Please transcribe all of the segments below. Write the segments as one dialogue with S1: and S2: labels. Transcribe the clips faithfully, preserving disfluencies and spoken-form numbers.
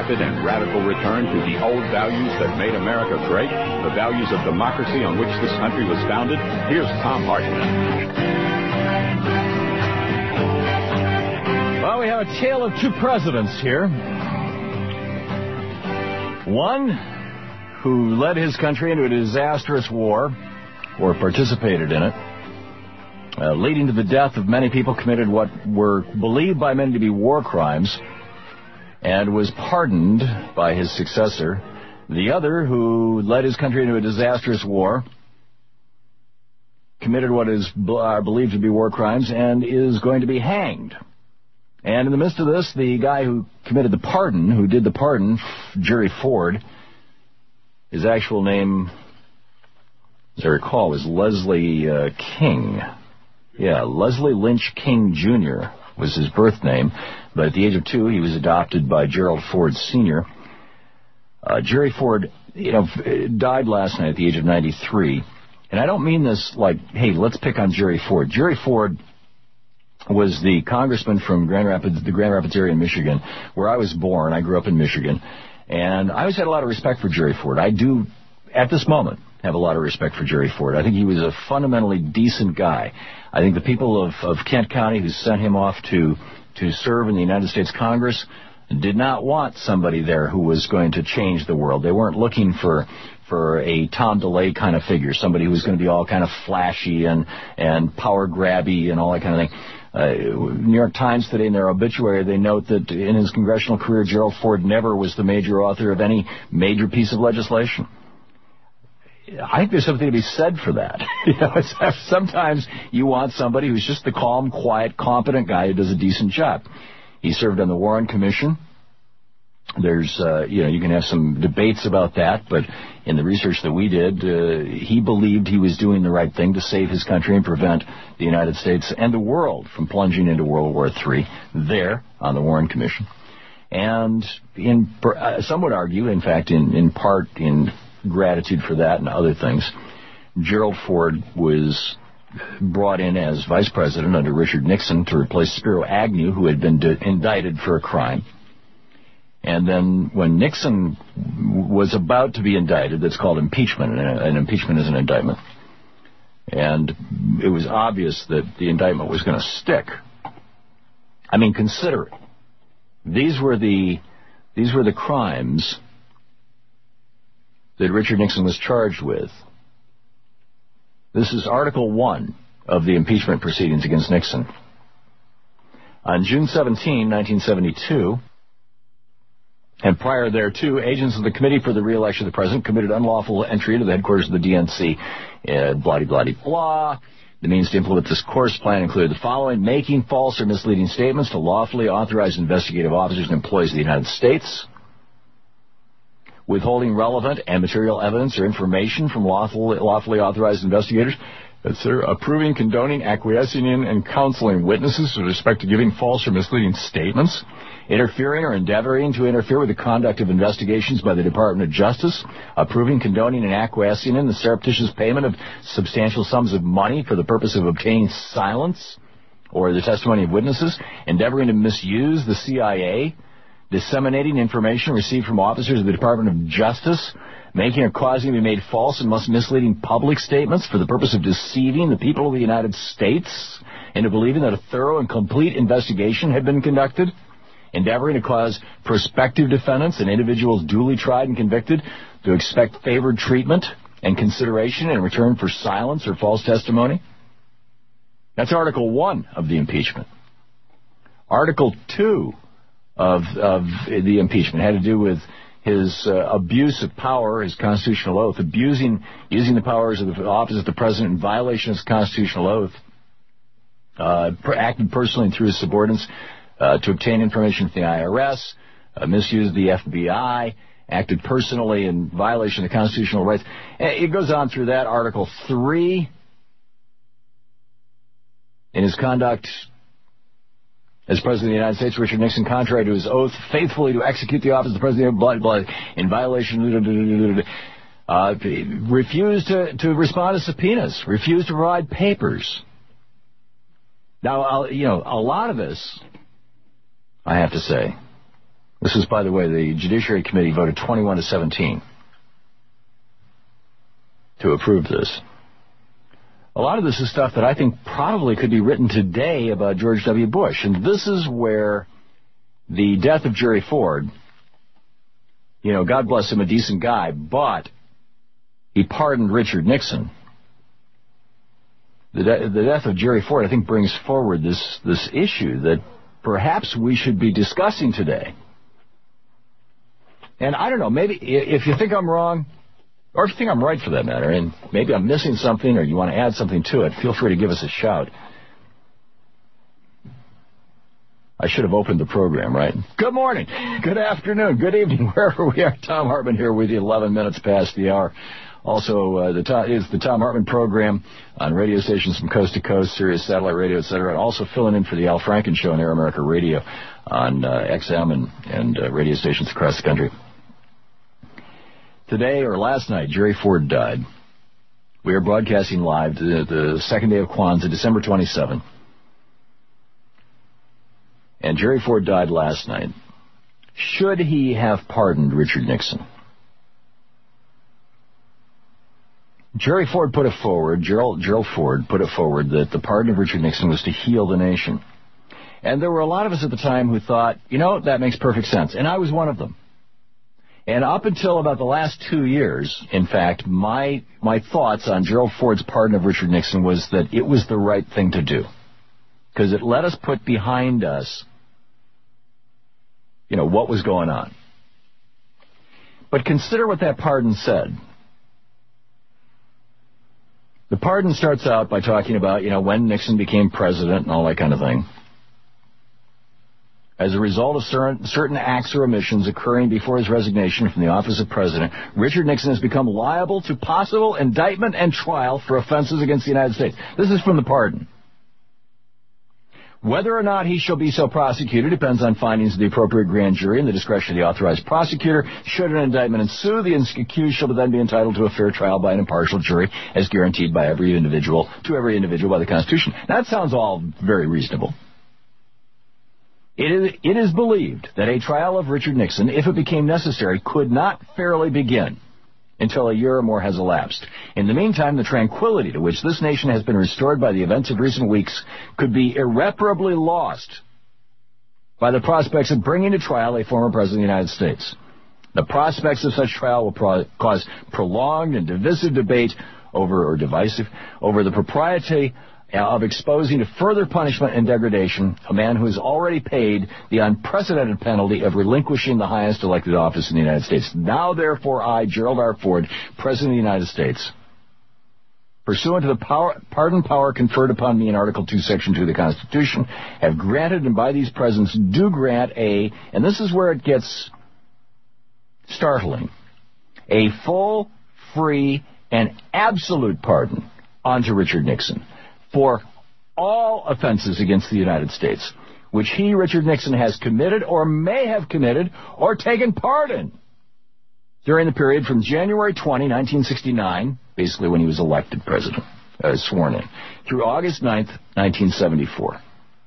S1: rapid and radical return to the old values that made America great, the values of democracy on which this country was founded? Here's Thom Hartmann.
S2: Well, we have a tale of two presidents here. One who led his country into a disastrous war, or participated in it, uh, leading to the death of many people, committed what were believed by many to be war crimes, and was pardoned by his successor. The other, who led his country into a disastrous war, committed what is are believed to be war crimes, and is going to be hanged. And in the midst of this, the guy who committed the pardon, who did the pardon, Jerry Ford, his actual name, as I recall, was Leslie uh, King. Yeah, Leslie Lynch King Junior was his birth name, but at the age of two, he was adopted by Gerald Ford Senior Uh, Jerry Ford, you know, died last night at the age of ninety-three. And I don't mean this like, hey, let's pick on Jerry Ford. Jerry Ford was the congressman from Grand Rapids, the Grand Rapids area in Michigan, where I was born. I grew up in Michigan. And I always had a lot of respect for Jerry Ford. I do, at this moment, have a lot of respect for Jerry Ford. I think he was a fundamentally decent guy. I think the people of, of Kent County who sent him off to, to serve in the United States Congress did not want somebody there who was going to change the world. They weren't looking for for a Tom DeLay kind of figure, somebody who was going to be all kind of flashy and, and power grabby and all that kind of thing. Uh, New York Times today, in their obituary, they note that in his congressional career, Gerald Ford never was the major author of any major piece of legislation. I think there's something to be said for that. You know, it's, sometimes you want somebody who's just the calm, quiet, competent guy who does a decent job. He served on the Warren Commission. There's, uh, you know, you can have some debates about that, but in the research that we did, uh, he believed he was doing the right thing to save his country and prevent the United States and the world from plunging into World War Three there on the Warren Commission. And in, uh, some would argue, in fact, in, in part in gratitude for that and other things, Gerald Ford was brought in as vice president under Richard Nixon to replace Spiro Agnew, who had been de- indicted for a crime. And then when Nixon was about to be indicted, that's called impeachment, and an impeachment is an indictment. And it was obvious that the indictment was going to stick. I mean, consider it. These were the these were the crimes that Richard Nixon was charged with. This is Article one of the impeachment proceedings against Nixon. On June seventeenth, nineteen seventy-two, and prior thereto, agents of the Committee for the Re-election of the President committed unlawful entry into the headquarters of the D N C, uh, blah-de-blah-de-blah. The means to implement this course plan included the following: making false or misleading statements to lawfully authorized investigative officers and employees of the United States, withholding relevant and material evidence or information from lawfully, lawfully authorized investigators, et cetera, approving, condoning, acquiescing in, and counseling witnesses with respect to giving false or misleading statements, interfering or endeavoring to interfere with the conduct of investigations by the Department of Justice, approving, condoning, and acquiescing in the surreptitious payment of substantial sums of money for the purpose of obtaining silence or the testimony of witnesses, endeavoring to misuse the C I A, disseminating information received from officers of the Department of Justice, making or causing to be made false and misleading public statements for the purpose of deceiving the people of the United States into believing that a thorough and complete investigation had been conducted, endeavoring to cause prospective defendants and individuals duly tried and convicted to expect favored treatment and consideration in return for silence or false testimony. That's Article one of the impeachment. Article two of, of the impeachment had to do with his uh, abuse of power, his constitutional oath, abusing, using the powers of the office of the president in violation of his constitutional oath, uh, acted personally and through his subordinates uh, to obtain information from the I R S, uh, misused the F B I, acted personally in violation of the constitutional rights. It goes on through that. Article three, in his conduct as President of the United States, Richard Nixon, contrary to his oath, faithfully to execute the office of the President, blah, blah, in violation, uh, refused to, to respond to subpoenas, refused to provide papers. Now, I'll, you know, a lot of this, I have to say, This is, by the way, the Judiciary Committee voted twenty-one to seventeen to approve this. A lot of this is stuff that I think probably could be written today about George W. Bush. And this is where the death of Jerry Ford, you know, God bless him, a decent guy, but he pardoned Richard Nixon. The, de- the death of Jerry Ford, I think, brings forward this, this issue that perhaps we should be discussing today. And I don't know, maybe if you think I'm wrong, or if you think I'm right for that matter, and maybe I'm missing something or you want to add something to it, feel free to give us a shout. I should have opened the program, right? Good morning, good afternoon, good evening, wherever we are. Thom Hartmann here with you, eleven minutes past the hour. Also, uh, the Tom, is the Thom Hartmann program on radio stations from coast to coast, Sirius satellite radio, et cetera, and also filling in for the Al Franken Show on Air America Radio on uh, X M and, and uh, radio stations across the country. Today, or last night, Jerry Ford died. We are broadcasting live the, the second day of Kwanzaa, December twenty-seventh. And Jerry Ford died last night. Should he have pardoned Richard Nixon? Jerry Ford put it forward, Gerald, Gerald Ford put it forward that the pardon of Richard Nixon was to heal the nation. And there were a lot of us at the time who thought, you know, that makes perfect sense. And I was one of them. And up until about the last two years, in fact, my my thoughts on Gerald Ford's pardon of Richard Nixon was that it was the right thing to do. Because it let us put behind us, you know, what was going on. But consider what that pardon said. The pardon starts out by talking about, you know, when Nixon became president and all that kind of thing. As a result of certain, certain acts or omissions occurring before his resignation from the office of president, Richard Nixon has become liable to possible indictment and trial for offenses against the United States. This is from the pardon. Whether or not he shall be so prosecuted depends on findings of the appropriate grand jury and the discretion of the authorized prosecutor. Should an indictment ensue, the accused shall then be entitled to a fair trial by an impartial jury, as guaranteed by every individual to every individual by the Constitution. That sounds all very reasonable. It is, it is believed that a trial of Richard Nixon, if it became necessary, could not fairly begin until a year or more has elapsed. In the meantime, the tranquility to which this nation has been restored by the events of recent weeks could be irreparably lost by the prospects of bringing to trial a former president of the United States. The prospects of such trial will pro- cause prolonged and divisive debate over, or divisive, over the propriety of exposing to further punishment and degradation a man who has already paid the unprecedented penalty of relinquishing the highest elected office in the United States. Now, therefore, I, Gerald R. Ford, President of the United States, pursuant to the power, pardon power conferred upon me in Article two, Section two of the Constitution, have granted and by these presents do grant a, and this is where it gets startling, a full, free, and absolute pardon unto Richard Nixon for all offenses against the United States, which he, Richard Nixon, has committed or may have committed or taken part in during the period from January twentieth, nineteen sixty-nine, basically when he was elected president, uh, sworn in, through August ninth, nineteen seventy-four.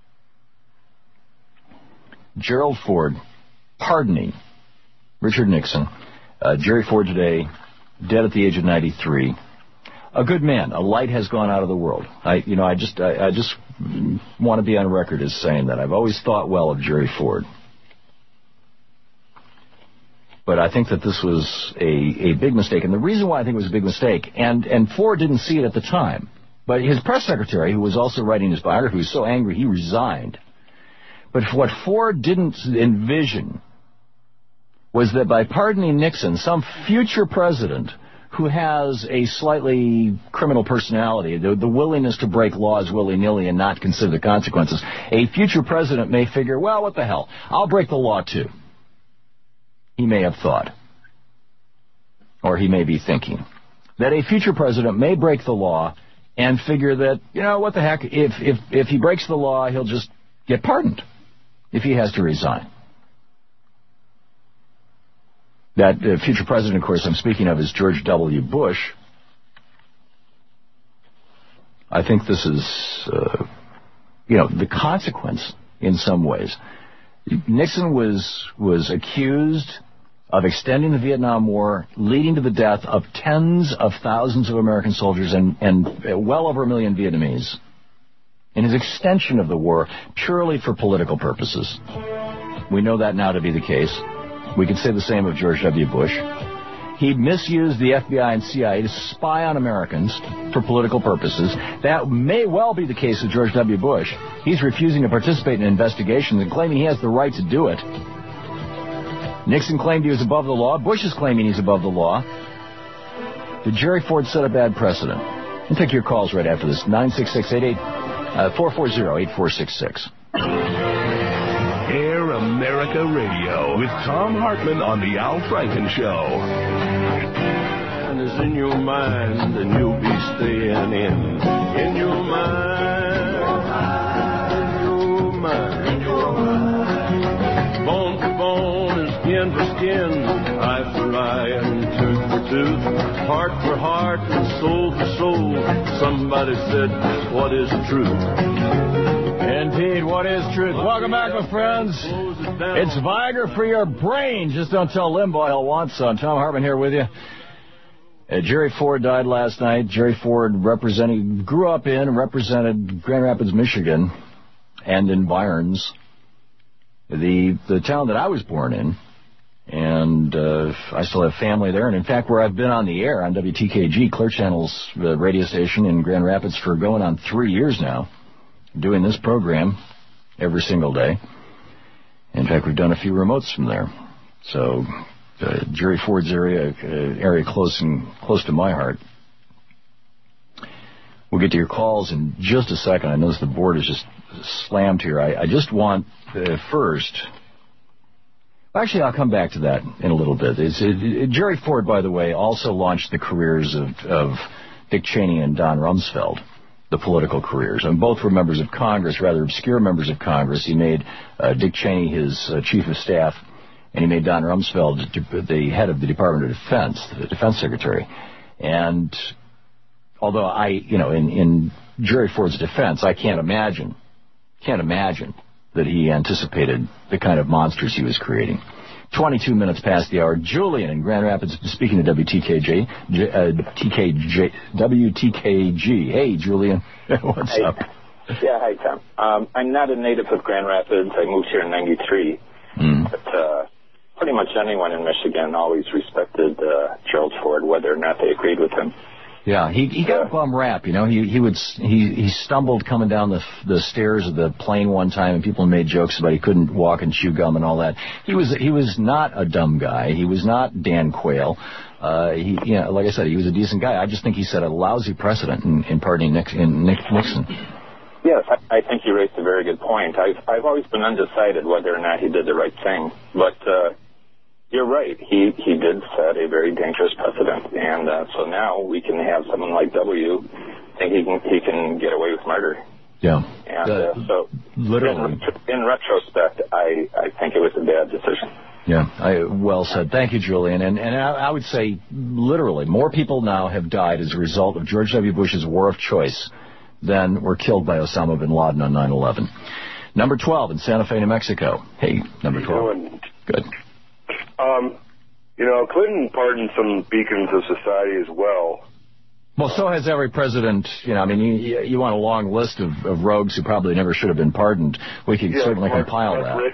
S2: Gerald Ford pardoning Richard Nixon. Uh, Jerry Ford today, dead at the age of ninety-three. A good man. A light has gone out of the world. I, you know, I just, I, I just want to be on record as saying that. I've always thought well of Jerry Ford. But I think that this was a, a big mistake. And the reason why I think it was a big mistake, and, and Ford didn't see it at the time, but his press secretary, who was also writing his biography, was so angry he resigned. But what Ford didn't envision was that by pardoning Nixon, some future president who has a slightly criminal personality, the, the willingness to break laws willy-nilly and not consider the consequences, a future president may figure, well, what the hell, I'll break the law too. He may have thought, or he may be thinking, that a future president may break the law and figure that, you know, what the heck, if, if, if he breaks the law, he'll just get pardoned if he has to resign. That uh, future president, of course, I'm speaking of is George W. Bush. I think this is, uh, you know, the consequence in some ways. Nixon was was accused of extending the Vietnam War, leading to the death of tens of thousands of American soldiers and, and well over a million Vietnamese. In his extension of the war purely for political purposes. We know that now to be the case. We could say the same of George W. Bush. He misused the F B I and C I A to spy on Americans for political purposes. That may well be the case with George W. Bush. He's refusing to participate in investigations and claiming he has the right to do it. Nixon claimed he was above the law. Bush is claiming he's above the law. Did Jerry Ford set a bad precedent? I'll take your calls right after this. nine six six, eight eight, four four zero, eight four six six.
S3: Air America Radio with Tom Hartman on the Al Franken Show.
S4: And it's in your mind, and you'll be staying in. In your mind. In your mind. In your mind. Bone for bone and skin for skin. Eye for eye and tooth for tooth. Heart for heart and soul for soul. Somebody said, what is the truth?
S2: Indeed, what is truth? Welcome back, my friends. It's Viagra for your brain. Just don't tell Limbaugh he'll want some. Tom Hartman here with you. Uh, Jerry Ford died last night. Jerry Ford representing, grew up in and represented Grand Rapids, Michigan, and environs, the the town that I was born in. And uh, I still have family there. And, in fact, where I've been on the air on W T K G, Clear Channel's uh, radio station in Grand Rapids for going on three years now. Doing this program every single day. In fact, we've done a few remotes from there. So, uh, Jerry Ford's area, uh, area close and close to my heart. We'll get to your calls in just a second. I notice the board is just slammed here. I, I just want uh, first. Actually, I'll come back to that in a little bit. It's, it, it, Jerry Ford, by the way, also launched the careers of, of Dick Cheney and Don Rumsfeld. The political careers. And both were members of Congress, rather obscure members of Congress. He made uh, Dick Cheney his uh, chief of staff, and he made Don Rumsfeld the head of the Department of Defense, the defense secretary. And although I, you know, in, in Jerry Ford's defense, I can't imagine, can't imagine that he anticipated the kind of monsters he was creating. twenty-two minutes past the hour. Julian in Grand Rapids speaking to W T K G. J, uh, T K J, W T K G. Hey, Julian. What's
S5: hey.
S2: up?
S5: Yeah, hi, Tom. Um, I'm not a native of Grand Rapids. I moved here in ninety-three. Mm. But uh, pretty much anyone in Michigan always respected uh, Gerald Ford, whether or not they agreed with him.
S2: Yeah, he he got a bum rap, you know. He he would he he stumbled coming down the the stairs of the plane one time, and people made jokes about he couldn't walk and chew gum and all that. He was he was not a dumb guy. He was not Dan Quayle. Uh, he you know, like I said, he was a decent guy. I just think he set a lousy precedent in, in pardoning Nix, in Nixon.
S5: Yes, I, I think you raised a very good point. I've I've always been undecided whether or not he did the right thing, but. Uh, You're right. He he did set a very dangerous precedent, and uh, so now we can have someone like W think he can he can get away with murder.
S2: Yeah.
S5: And uh, so,
S2: literally,
S5: in, in retrospect, I, I think it was a bad decision.
S2: Yeah, I, well said. Thank you, Julian. And and I, I would say, literally, more people now have died as a result of George W. Bush's war of choice than were killed by Osama bin Laden on nine eleven. Number twelve in Santa Fe, New Mexico. Hey, number twelve. Good.
S6: Um, you know, Clinton pardoned some beacons of society as well.
S2: Well, so has every president. You know, I mean, you, you want a long list of, of rogues who probably never should have been pardoned. We could yeah, certainly
S6: Mark,
S2: compile
S6: Mark
S2: that.
S6: Rich.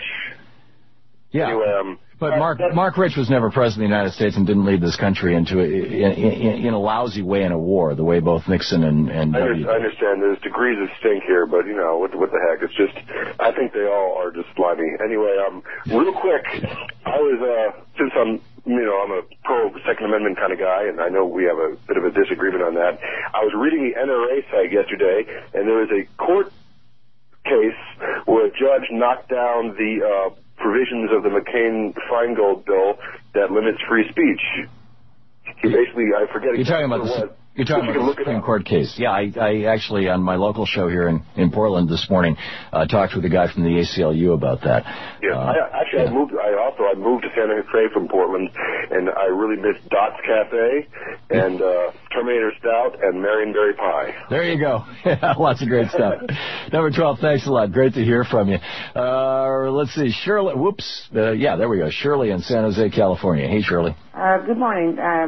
S2: Yeah.
S6: Anyway, um,
S2: But Mark Mark Rich was never president of the United States and didn't lead this country into a, in, in, in a lousy way in a war, the way both Nixon and and
S6: I,
S2: W.
S6: I understand there's degrees of stink here, but you know what, what the heck? It's just I think they all are just slimy. Anyway, um, real quick, I was uh, since I'm you know I'm a pro Second Amendment kind of guy, and I know we have a bit of a disagreement on that. I was reading the N R A site yesterday, and there was a court case where a judge knocked down the uh, provisions of the McCain-Feingold bill that limits free speech. He basically, I forget
S2: You're talking about the, you're talking about the Supreme Court case. Yeah, I, I actually, on my local show here in, in Portland this morning, uh, talked with a guy from the A C L U about that.
S6: Yeah,
S2: uh,
S6: I, actually, yeah. I moved. I also I moved to Santa Fe from Portland, and I really missed Dot's Cafe and uh, Terminator Stout, and Marionberry Pie.
S2: There you go. Lots of great stuff. Number twelve, thanks a lot. Great to hear from you. Uh, let's see, Shirley. Whoops. Uh, yeah, there we go. Shirley in San Jose, California. Hey, Shirley.
S7: Uh, good morning. Uh,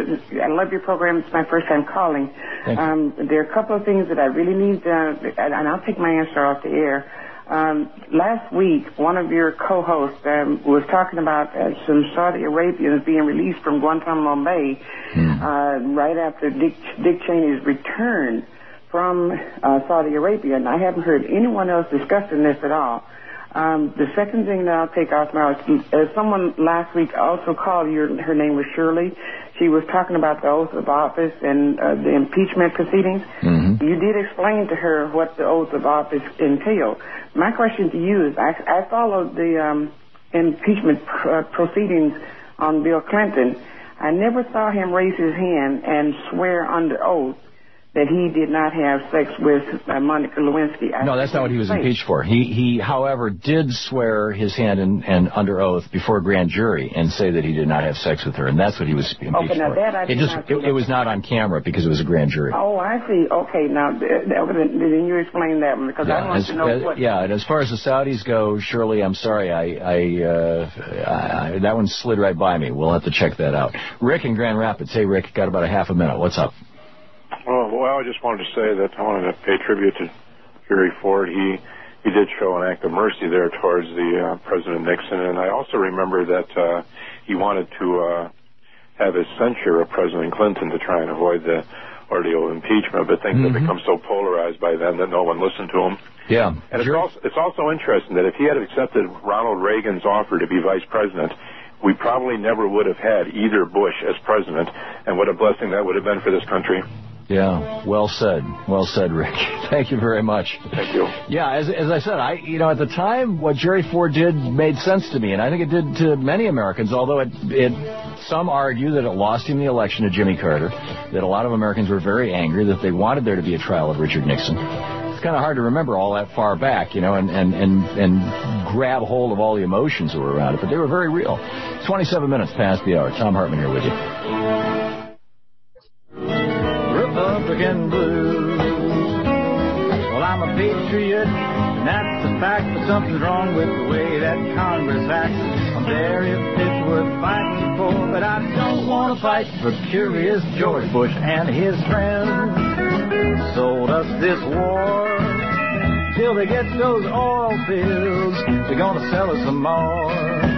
S7: I love your program. It's my first time calling. Um, there are a couple of things that I really need, uh, and I'll take my answer off the air. Um, last week, one of your co-hosts um, was talking about uh, some Saudi Arabians being released from Guantanamo Bay mm. uh, right after Dick, Dick Cheney's return from uh, Saudi Arabia, and I haven't heard anyone else discussing this at all. Um, the second thing that I'll take off now is uh, someone last week also called, your, her name was Shirley. She was talking about the oath of office and uh, the impeachment proceedings. Mm-hmm. You did explain to her what the oath of office entailed. My question to you is, I, I followed the um, impeachment pr- uh, proceedings on Bill Clinton. I never saw him raise his hand and swear under oath that he did not have sex with uh, Monica Lewinsky. I
S2: no, that's not what he was impeached for. He, he, however, did swear his hand and, and under oath before a grand jury and say that he did not have sex with her, and that's what he was impeached
S7: okay, now
S2: for.
S7: That I
S2: it just it, it was not on camera because it was a grand jury.
S7: Oh, I see. Okay, now then you explain that one because yeah, I want
S2: as,
S7: to know
S2: uh,
S7: what.
S2: Yeah, and as far as the Saudis go, Shirley, I'm sorry, I, I, uh, I that one slid right by me. We'll have to check that out. Rick in Grand Rapids. Hey, Rick, got about a half a minute. What's up?
S8: Oh, well, I just wanted to say that I wanted to pay tribute to Jerry Ford. He he did show an act of mercy there towards the uh, President Nixon, and I also remember that uh, he wanted to uh, have his censure of President Clinton to try and avoid the ordeal of impeachment, but things mm-hmm. have become so polarized by then that no one listened to him.
S2: Yeah.
S8: And it's also, it's also interesting that if he had accepted Ronald Reagan's offer to be vice president, we probably never would have had either Bush as president, and what a blessing that would have been for this country.
S2: Yeah, well said. Well said, Rick. Thank you very much.
S8: Thank you.
S2: Yeah, as as I said, I you know, at the time, what Jerry Ford did made sense to me, and I think it did to many Americans, although it, it some argue that it lost him the election to Jimmy Carter, that a lot of Americans were very angry, that they wanted there to be a trial of Richard Nixon. It's kind of hard to remember all that far back, you know, and, and, and, and grab hold of all the emotions that were around it, but they were very real. twenty-seven minutes past the hour. Tom Hartman here with you. Republican blues. Well, I'm a patriot, and that's the fact, but something's wrong with the way that Congress acts. I'm there if it's worth fighting for, but I don't want to fight for curious George Bush and his friends. Sold us this war. Till they get those oil fields, they're gonna sell us some more.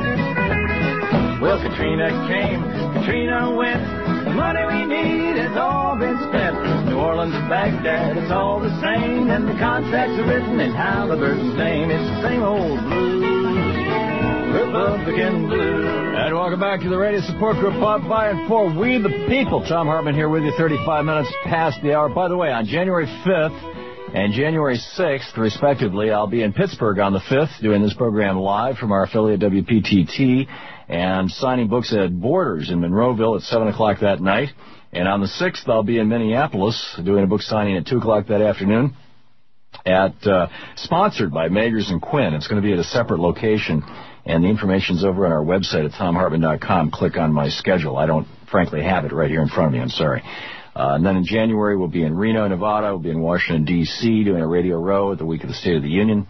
S2: Well, Katrina came, Katrina went. The money we need has all been spent. New Orleans and Baghdad, it's all the same. And the contracts are written in Halliburton's name. It's the same old blues, Republican blues. And welcome back to the Radio Support Group, Bob by and for We the People. Tom Hartman here with you, thirty-five minutes past the hour. By the way, on January fifth and January sixth, respectively, I'll be in Pittsburgh on the fifth doing this program live from our affiliate W P T T and signing books at Borders in Monroeville at seven o'clock that night. And on the sixth, I'll be in Minneapolis doing a book signing at two o'clock that afternoon at uh, sponsored by Magers and Quinn. It's going to be at a separate location, and the information's over on our website at tom hartman dot com. Click on my schedule. I don't, frankly, have it right here in front of me. I'm sorry. Uh, and then in January, we'll be in Reno, Nevada. We'll be in Washington, D C, doing a Radio Row at the week of the State of the Union,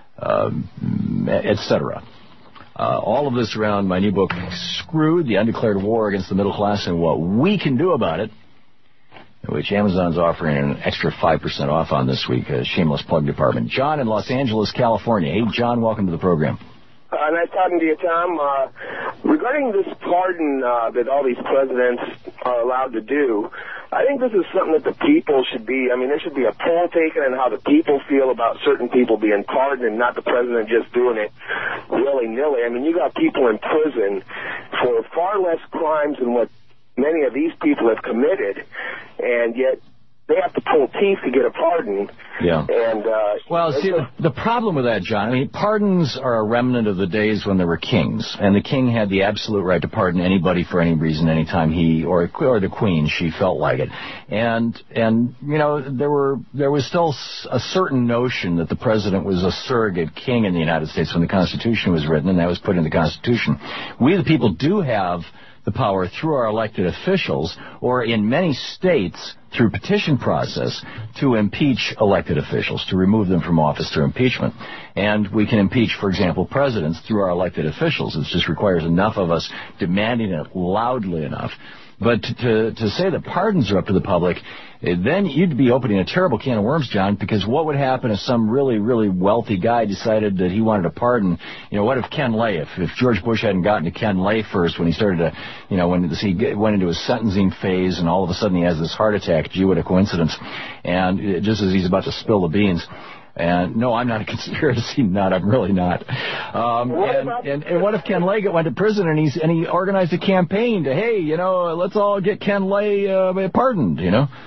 S2: um, et cetera. Uh, all of this around my new book, Screwed, The Undeclared War Against the Middle Class and What We Can Do About It, which Amazon's offering an extra five percent off on this week, a shameless plug department. John in Los Angeles, California. Hey, John, welcome to the program.
S9: Uh, nice talking to you, Tom. Uh, regarding this pardon uh, that all these presidents are allowed to do, I think this is something that the people should be, I mean, there should be a poll taken on how the people feel about certain people being pardoned and not the president just doing it willy-nilly. I mean, you got people in prison for far less crimes than what many of these people have committed, and yet they have to pull teeth to get a pardon.
S2: Yeah.
S9: And uh,
S2: well, see, the problem with that, John, I mean, pardons are a remnant of the days when there were kings, and the king had the absolute right to pardon anybody for any reason, anytime he or or the queen she felt like it. And and you know, there were there was still a certain notion that the president was a surrogate king in the United States when the Constitution was written, and that was put in the Constitution. We the people do have the power through our elected officials, or in many states through petition process, to impeach elected officials, to remove them from office through impeachment. And we can impeach, for example, presidents through our elected officials. It just requires enough of us demanding it loudly enough. But to to say that pardons are up to the public, then you'd be opening a terrible can of worms, John, because what would happen if some really, really wealthy guy decided that he wanted a pardon? You know, what if Ken Lay, if, if George Bush hadn't gotten to Ken Lay first when he started to, you know, when he went into his sentencing phase and all of a sudden he has this heart attack, gee, what a coincidence, and just as he's about to spill the beans. And no, I'm not a conspiracy nut. I'm really not. Um, and, and, and what if Ken Lay went to prison and he's and he organized a campaign to, hey, you know, let's all get Ken Lay uh, pardoned, you know?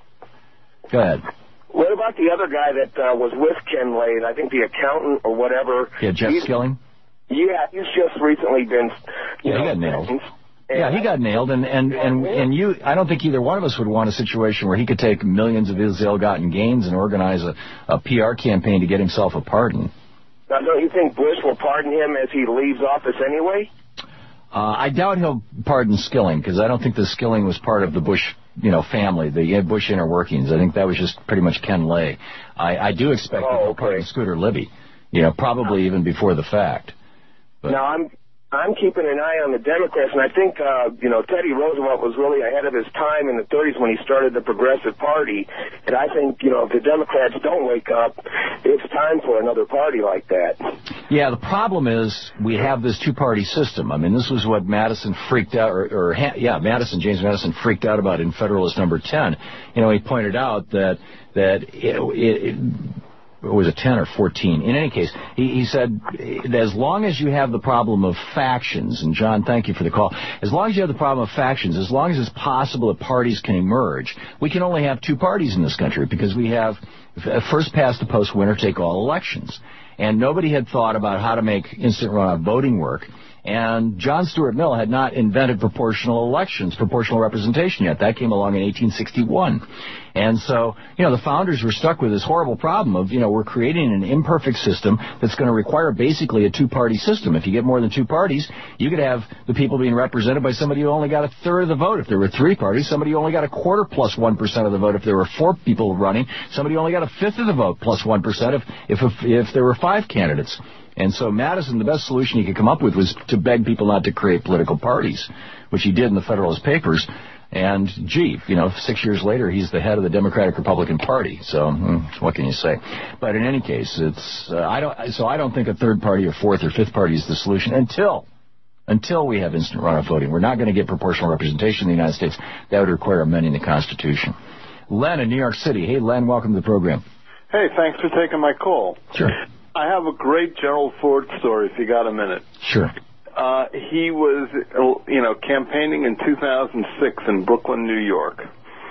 S2: Go ahead.
S9: What about the other guy that uh, was with Ken Lay, and I think the accountant or whatever?
S2: Yeah, Jeff
S9: he's,
S2: Skilling?
S9: Yeah, he's just recently been, you
S2: yeah,
S9: know,
S2: he got nailed. Yeah, he got nailed, and, and, and, and you, I don't think either one of us would want a situation where he could take millions of his ill-gotten gains and organize a, a P R campaign to get himself a pardon.
S9: Now, don't you think Bush will pardon him as he leaves office anyway?
S2: Uh, I doubt he'll pardon Skilling, because I don't think the Skilling was part of the Bush, you know, family, the Bush inner workings. I think that was just pretty much Ken Lay. I, I do expect
S9: oh,
S2: that he'll
S9: okay.
S2: pardon Scooter Libby, you know, probably even before the fact. But.
S9: Now, I'm I'm keeping an eye on the Democrats, and I think, uh, you know, Teddy Roosevelt was really ahead of his time in the thirties when he started the Progressive Party, and I think, you know, if the Democrats don't wake up, it's time for another party like that.
S2: Yeah, the problem is we have this two-party system. I mean, this was what Madison freaked out, or, or yeah, Madison, James Madison freaked out about in Federalist Number ten. You know, he pointed out that, that it, it, it Or was it ten or fourteen? In any case, he, he said that as long as you have the problem of factions, and John, thank you for the call, as long as you have the problem of factions, as long as it's possible that parties can emerge, we can only have two parties in this country because we have first past the post, winner take all elections. And nobody had thought about how to make instant runoff voting work. And John Stuart Mill had not invented proportional elections, proportional representation yet. That came along in eighteen sixty-one. And so, you know, the founders were stuck with this horrible problem of, you know, we're creating an imperfect system that's going to require basically a two-party system. If you get more than two parties, you could have the people being represented by somebody who only got a third of the vote. If there were three parties, somebody who only got a quarter plus one percent of the vote. If there were four people running, somebody who only got a fifth of the vote plus one percent if, if, if, if there were five candidates. And so Madison, the best solution he could come up with was to beg people not to create political parties, which he did in the Federalist Papers. And, gee, you know, six years later, he's the head of the Democratic-Republican Party. So, what can you say? But in any case, it's uh, I don't. So I don't think a third party or fourth or fifth party is the solution until until we have instant runoff voting. We're not going to get proportional representation in the United States. That would require amending the Constitution. Len in New York City. Hey, Len, welcome to the program.
S10: Hey, thanks for taking my call.
S2: Sure.
S10: I have a great Gerald Ford story, if you got a minute.
S2: Sure.
S10: Uh, he was, you know, campaigning in two thousand six in Brooklyn, New York,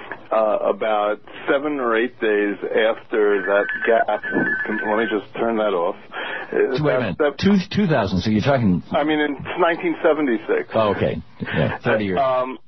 S10: uh, about seven or eight days after that gap. Let me just turn that off.
S2: Wait a minute. That, Two, 2000, so you're talking...
S10: I mean, in nineteen seventy-six.
S2: Oh, okay. Yeah, thirty years.
S10: Um,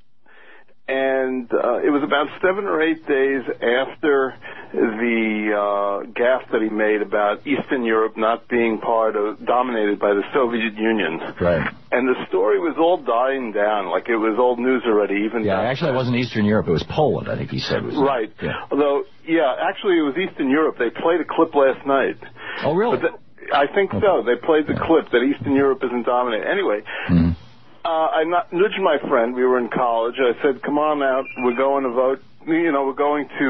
S10: and uh, it was about seven or eight days after the uh, gaffe that he made about Eastern Europe not being part of, dominated by the Soviet Union.
S2: Right.
S10: And the story was all dying down, like it was old news already. Even
S2: yeah, actually, it wasn't Eastern Europe; it was Poland. I think he said. Was
S10: right.
S2: Yeah.
S10: Although, yeah, actually, it was Eastern Europe. They played a clip last night.
S2: Oh, really?
S10: But the, I think okay. so. They played the yeah. clip that Eastern Europe isn't dominated. Anyway. Mm-hmm. Uh, I nudged my friend. We were in college. I said, "Come on out. We're going to vote. You know, we're going to,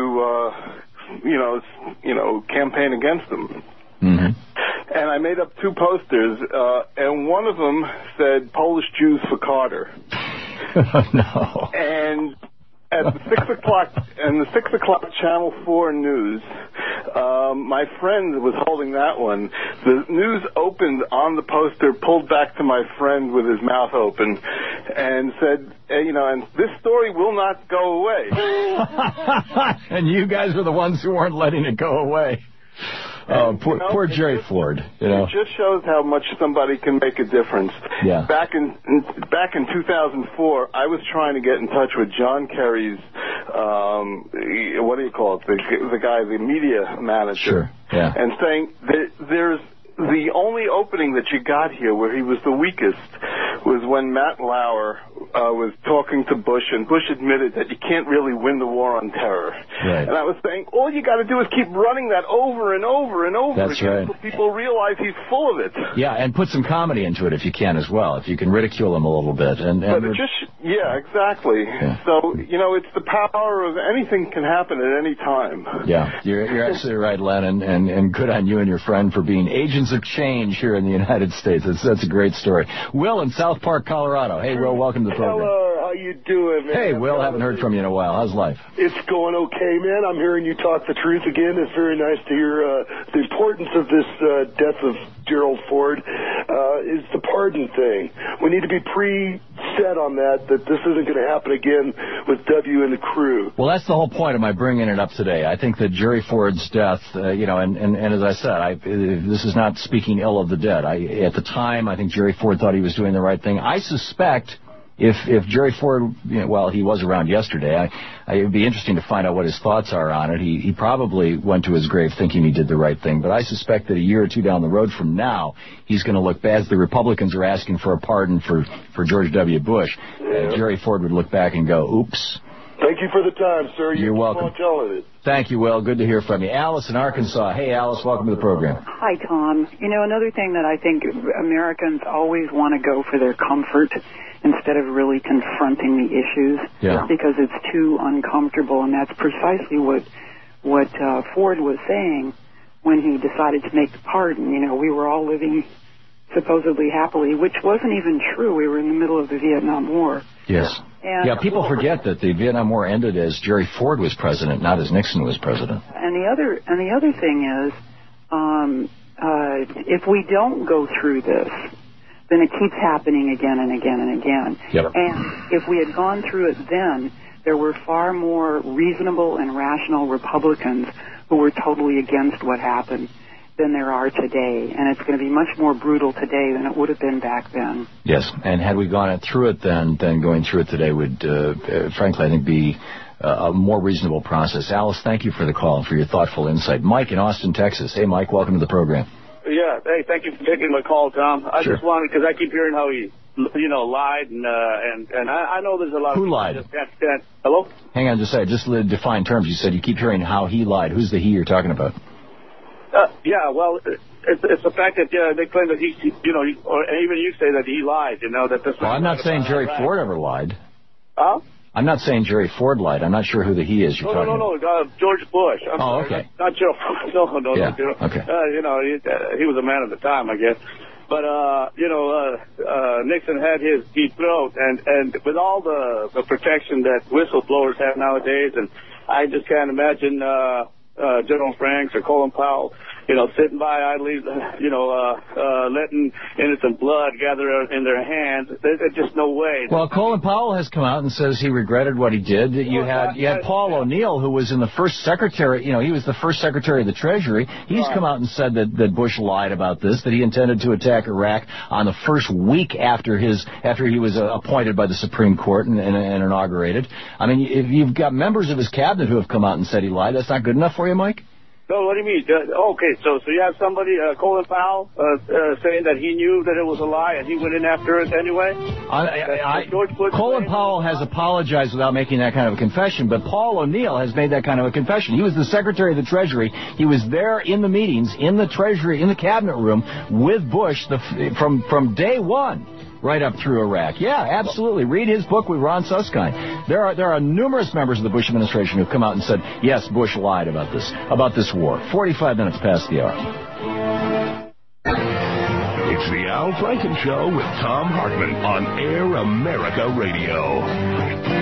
S10: uh, you know, you know, campaign against them." Mm-hmm. And I made up two posters, uh, and one of them said "Polish Jews for Carter."
S2: Oh, no.
S10: And at the six o'clock, and the six o'clock Channel Four news, um, my friend was holding that one. The news opened on the poster, pulled back to my friend with his mouth open, and said, eh, "You know, and this story will not go away."
S2: And you guys were the ones who weren't letting it go away. Oh, poor, you know, poor Jerry
S10: just,
S2: Ford. You know?
S10: It just shows how much somebody can make a difference.
S2: Yeah.
S10: Back in back in two thousand four, I was trying to get in touch with John Kerry's, um, what do you call it, the, the guy, the media manager.
S2: Sure, yeah.
S10: And saying that there's the only opening that you got here where he was the weakest was when Matt Lauer uh, was talking to Bush, and Bush admitted that you can't really win the war on terror.
S2: Right.
S10: And I was saying, all you got to do is keep running that over and over and over
S2: That's
S10: again
S2: right.
S10: so people realize he's full of it.
S2: Yeah, and put some comedy into it if you can as well, if you can ridicule him a little bit. And, and
S10: But it just, yeah, exactly.
S2: Yeah.
S10: So, you know, it's the power of anything can happen at any time.
S2: Yeah, you're, you're absolutely right, Len, and, and, and good on you and your friend for being agents of change here in the United States. That's, that's a great story. Will in South Park, Colorado. Hey, Will, welcome to the program.
S11: Hello, how you doing, man?
S2: Hey, Will, haven't heard from you in a while. How's life?
S11: It's going okay, man. I'm hearing you talk the truth again. It's very nice to hear uh, the importance of this uh, death of Gerald Ford. Uh, is the pardon thing. We need to be pre-set on that, that this isn't going to happen again with W and the crew.
S2: Well, that's the whole point of my bringing it up today. I think that Jerry Ford's death, uh, you know, and, and, and as I said, I, this is not speaking ill of the dead. I, at the time, I think Jerry Ford thought he was doing the right thing. I suspect if if Jerry Ford, you know, well, he was around yesterday, I, I, it would be interesting to find out what his thoughts are on it. He, he probably went to his grave thinking he did the right thing, but I suspect that a year or two down the road from now, he's going to look back, as the Republicans are asking for a pardon for, for George W. Bush, yeah. uh, Jerry Ford would look back and go, oops.
S11: Thank you for the time, sir.
S2: You're
S11: you
S2: welcome.
S11: Telling it.
S2: Thank you, Will. Good to hear from you. Alice in Arkansas. Hey, Alice, welcome to the program.
S12: Hi, Tom. You know, another thing that I think Americans always want to go for their comfort instead of really confronting the issues,
S2: yeah.
S12: because it's too uncomfortable, and that's precisely what what uh, Ford was saying when he decided to make the pardon. You know, we were all living supposedly happily, which wasn't even true. We were in the middle of the Vietnam War.
S2: Yes.
S12: And,
S2: yeah, people forget that the Vietnam War ended as Jerry Ford was president, not as Nixon was president.
S12: And the other and the other thing is, um, uh, if we don't go through this, then it keeps happening again and again and again.
S2: Yep.
S12: And if we had gone through it then, there were far more reasonable and rational Republicans who were totally against what happened than there are today. And it's going to be much more brutal today than it would have been back then.
S2: Yes, and had we gone through it then, then going through it today would, uh, uh, frankly, I think be uh, a more reasonable process. Alice, thank you for the call and for your thoughtful insight. Mike in Austin, Texas. Hey, Mike, welcome to the program.
S13: Yeah, hey, thank you for taking my call, Tom. I
S2: sure.
S13: just wanted, because I keep hearing how he, you know, lied, and uh, and and I, I know there's a lot
S2: Who
S13: of...
S2: Who lied?
S13: Just can't stand. Hello?
S2: Hang on just a second. Just to define terms. You said you keep hearing how he lied. Who's the he you're talking about?
S13: Uh, yeah, well, it's, it's the fact that yeah, they claim that he, you know, he, or even you say that he lied, you know, that this...
S2: Well, I'm not saying Jerry
S13: right.
S2: Ford ever lied.
S13: Huh?
S2: I'm not saying Jerry Ford lied. I'm not sure who the he is you're
S13: no,
S2: talking
S13: no,
S2: about.
S13: No, no, no, uh, George Bush. I'm
S2: oh,
S13: sorry.
S2: okay.
S13: Not Joe. No, no,
S2: yeah.
S13: no. You know,
S2: okay.
S13: Uh, you know, he, uh, he was a man of the time, I guess. But, uh, you know, uh, uh, Nixon had his deep throat, and, and with all the, the protection that whistleblowers have nowadays, and I just can't imagine uh, uh, General Franks or Colin Powell, you know, sitting by idly, you know, uh, uh, letting innocent blood gather in their hands. There's just no way.
S2: Well, Colin Powell has come out and says he regretted what he did. You had you had Paul O'Neill, who was in the first secretary, you know, he was the first secretary of the Treasury. He's
S13: right.
S2: come out and said that, that Bush lied about this, that he intended to attack Iraq on the first week after his after he was uh, appointed by the Supreme Court and, and, and inaugurated. I mean, if you've got members of his cabinet who have come out and said he lied, that's not good enough for you, Mike?
S13: No, what do you mean? Uh, okay, so so you have somebody, uh, Colin Powell, uh, uh, saying that he knew that it was a lie and he went in after it anyway?
S2: I, I, I, George Bush Colin Powell has apologized without making that kind of a confession, but Paul O'Neill has made that kind of a confession. He was the Secretary of the Treasury. He was there in the meetings, in the Treasury, in the cabinet room with Bush the, from from day one. Right up through Iraq. Yeah, absolutely. Read his book with Ron Suskind. There are there are numerous members of the Bush administration who've come out and said, yes, Bush lied about this, about this war. forty-five minutes past the hour.
S3: It's the Al Franken Show with Tom Hartman on Air America Radio.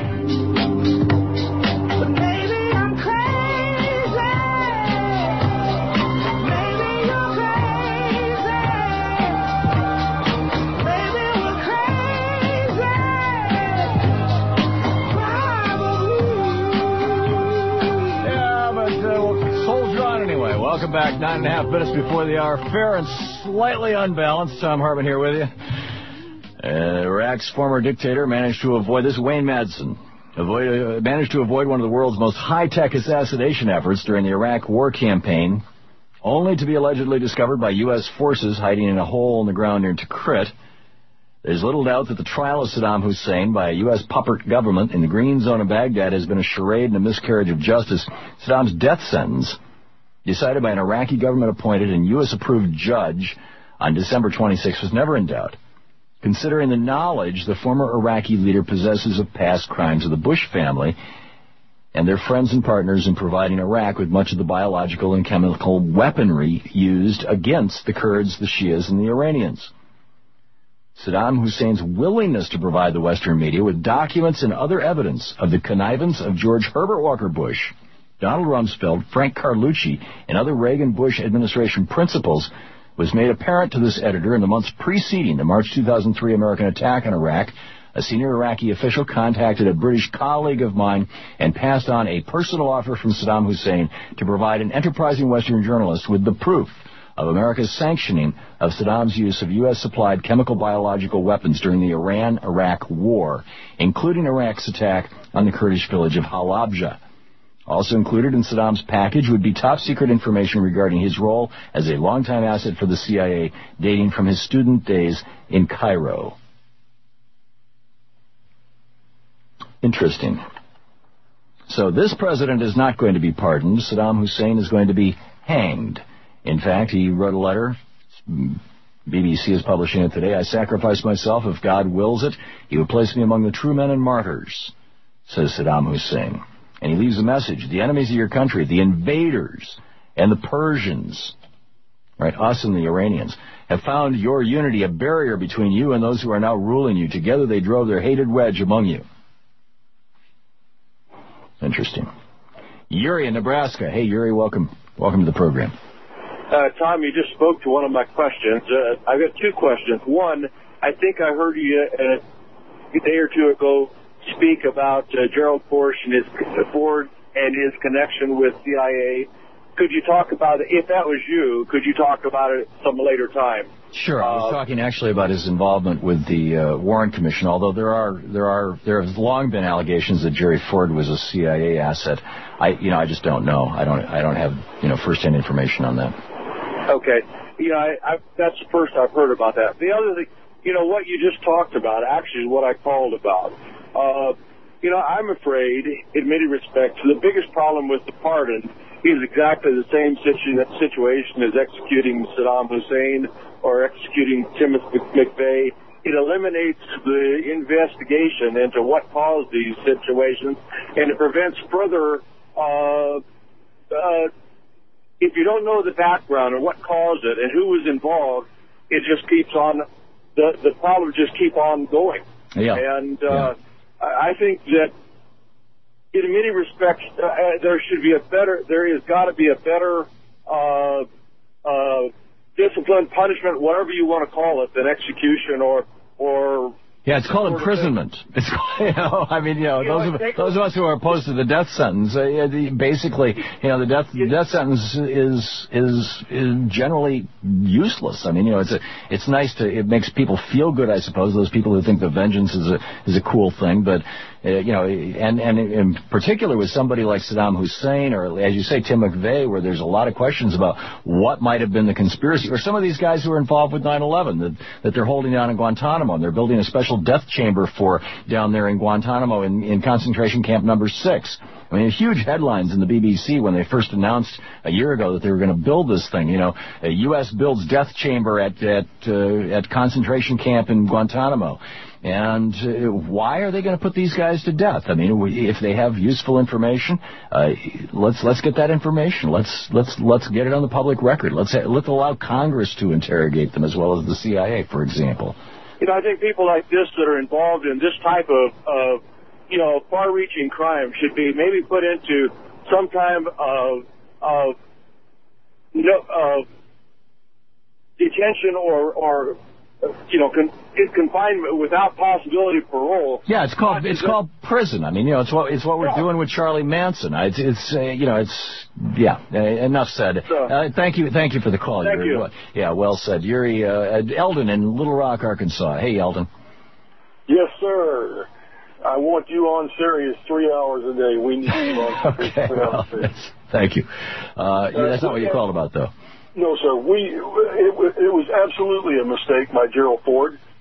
S2: Welcome back. Nine and a half minutes before the hour. Fair and slightly unbalanced. Tom Hartman here with you. Uh, Iraq's former dictator managed to avoid this. Wayne Madsen avoid, uh, managed to avoid one of the world's most high-tech assassination efforts during the Iraq war campaign, only to be allegedly discovered by U S forces hiding in a hole in the ground near Tikrit. There's little doubt that the trial of Saddam Hussein by a U S puppet government in the green zone of Baghdad has been a charade and a miscarriage of justice. Saddam's death sentence, decided by an Iraqi government-appointed and U S-approved judge on December twenty-sixth, was never in doubt, considering the knowledge the former Iraqi leader possesses of past crimes of the Bush family and their friends and partners in providing Iraq with much of the biological and chemical weaponry used against the Kurds, the Shias, and the Iranians. Saddam Hussein's willingness to provide the Western media with documents and other evidence of the connivance of George Herbert Walker Bush, Donald Rumsfeld, Frank Carlucci, and other Reagan-Bush administration principals was made apparent to this editor in the months preceding the March two thousand three American attack on Iraq. A senior Iraqi official contacted a British colleague of mine and passed on a personal offer from Saddam Hussein to provide an enterprising Western journalist with the proof of America's sanctioning of Saddam's use of U S-supplied chemical biological weapons during the Iran-Iraq war, including Iraq's attack on the Kurdish village of Halabja. Also included in Saddam's package would be top-secret information regarding his role as a longtime asset for the C I A, dating from his student days in Cairo. Interesting. So this president is not going to be pardoned. Saddam Hussein is going to be hanged. In fact, he wrote a letter. B B C is publishing it today. I sacrifice myself. If God wills it, he will place me among the true men and martyrs, says Saddam Hussein. And he leaves a message. The enemies of your country, the invaders and the Persians, right, us and the Iranians, have found your unity a barrier between you and those who are now ruling you. Together they drove their hated wedge among you. Interesting. Yuri in Nebraska. Hey, Yuri, welcome. Welcome to the program.
S14: Uh, Tom, you just spoke to one of my questions. Uh, I've got two questions. One, I think I heard you uh, a day or two ago speak about uh, Gerald Ford and his Ford and his connection with C I A. Could you talk about it? If that was you, could you talk about it some later time?
S2: Sure. I was uh, talking actually about his involvement with the uh, Warren Commission. Although there are there are there have long been allegations that Jerry Ford was a C I A asset. I you know I just don't know. I don't I don't have you know first-hand information on that.
S14: Okay. Yeah, I, I, that's the first I've heard about that. The other thing, you know, what you just talked about actually is what I called about. Uh, you know, I'm afraid, in many respects, the biggest problem with the pardon is exactly the same situ- situation as executing Saddam Hussein or executing Timothy McVeigh. It eliminates the investigation into what caused these situations, and it prevents further uh, uh if you don't know the background and what caused it and who was involved, it just keeps on, the the problems just keep on going.
S2: Yeah.
S14: And uh, yeah. I think that in many respects, uh, there should be a better, there has got to be a better uh, uh, discipline, punishment, whatever you want to call it, than execution or or.
S2: Yeah, it's called imprisonment. It's, you know, I mean, you know, those of, those of us who are opposed to the death sentence, uh, the, basically, you know, the death the death sentence is, is is generally useless. I mean, you know, it's a, it's nice to, it makes people feel good, I suppose. Those people who think that vengeance is a is a cool thing, but uh, you know, and and in particular with somebody like Saddam Hussein or, as you say, Tim McVeigh, where there's a lot of questions about what might have been the conspiracy, or some of these guys who are involved with nine eleven that that they're holding down in Guantanamo, and they're building a special death chamber for down there in Guantanamo in, in concentration camp number six. I mean, huge headlines in the B B C when they first announced a year ago that they were going to build this thing. You know, a U S builds death chamber at at uh, at concentration camp in Guantanamo. And uh, why are they going to put these guys to death? I mean, if they have useful information, uh, let's let's get that information. Let's let's let's get it on the public record. Let's let's allow Congress to interrogate them as well as the C I A, for example.
S14: You know, I think people like this that are involved in this type of, of you know, far-reaching crime should be maybe put into some kind of, of, no, of detention or, or you know, con- confinement without possibility of parole.
S2: Yeah, it's called it's called prison. I mean, you know, it's what it's what we're yeah. doing with Charlie Manson. It's it's uh, you know, it's yeah. Uh, enough said. So, uh, thank you, thank you for the call.
S14: Thank
S2: Yuri.
S14: you.
S2: Yeah, well said, Yuri. Uh, Eldon in Little Rock, Arkansas. Hey, Eldon.
S15: Yes, sir. I want you on Sirius three hours a day. We need you on Sirius
S2: okay,
S15: three
S2: well,
S15: hours a day.
S2: Thank you. Uh, yeah, that's not what you called about, though.
S15: No, sir. We it, it was absolutely a mistake by Gerald Ford.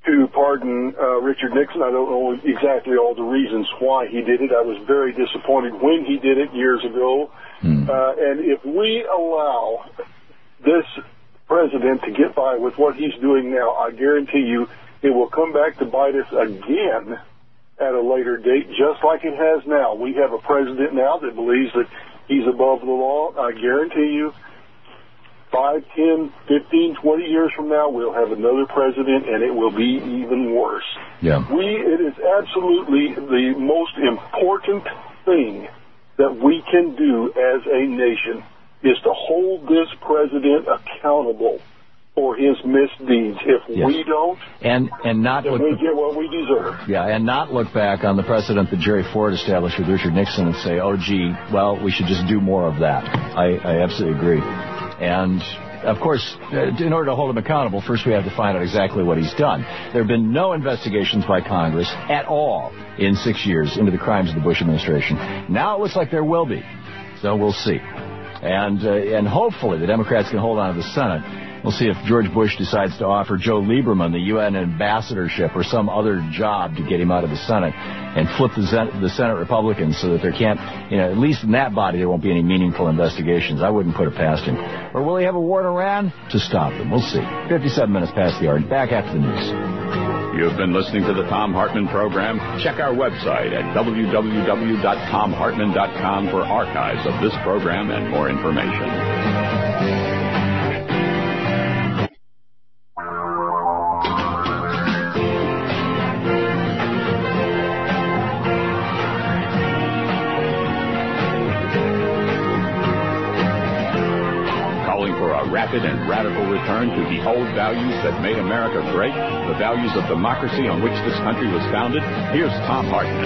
S15: to pardon uh, Richard Nixon. I don't know exactly all the reasons why he did it. I was very disappointed when he did it years ago. Mm. Uh, and if we allow this president to get by with what he's doing now, I guarantee you it will come back to bite us again at a later date, just like it has now. We have a president now that believes that he's above the law. I guarantee you, five, ten, fifteen, twenty years from now, we'll have another president, and it will be even worse.
S2: Yeah.
S15: We, it is absolutely the most important thing that we can do as a nation is to hold this president accountable for his misdeeds. If
S2: yes.
S15: we don't,
S2: and and not
S15: then
S2: look,
S15: we get what we deserve.
S2: Yeah, and not look back on the precedent that Jerry Ford established with Richard Nixon and say, oh, gee, well, we should just do more of that. I, I absolutely agree. And, of course, in order to hold him accountable, first we have to find out exactly what he's done. There have been no investigations by Congress at all in six years into the crimes of the Bush administration. Now it looks like there will be. So we'll see. And, uh, and hopefully the Democrats can hold on to the Senate. We'll see if George Bush decides to offer Joe Lieberman the U N ambassadorship or some other job to get him out of the Senate and flip the, Zen- the Senate Republicans so that there can't, you know, at least in that body there won't be any meaningful investigations. I wouldn't put it past him. Or will he have a war in Iran? To stop them. We'll see. fifty-seven minutes past the hour. Back after the news.
S1: You've been listening to the Thom Hartmann program. Check our website at w w w dot thom hartmann dot com for archives of this program and more information. Rapid and radical return to the old values that made America great, the values of democracy on which this country was founded. Here's Thom Hartmann.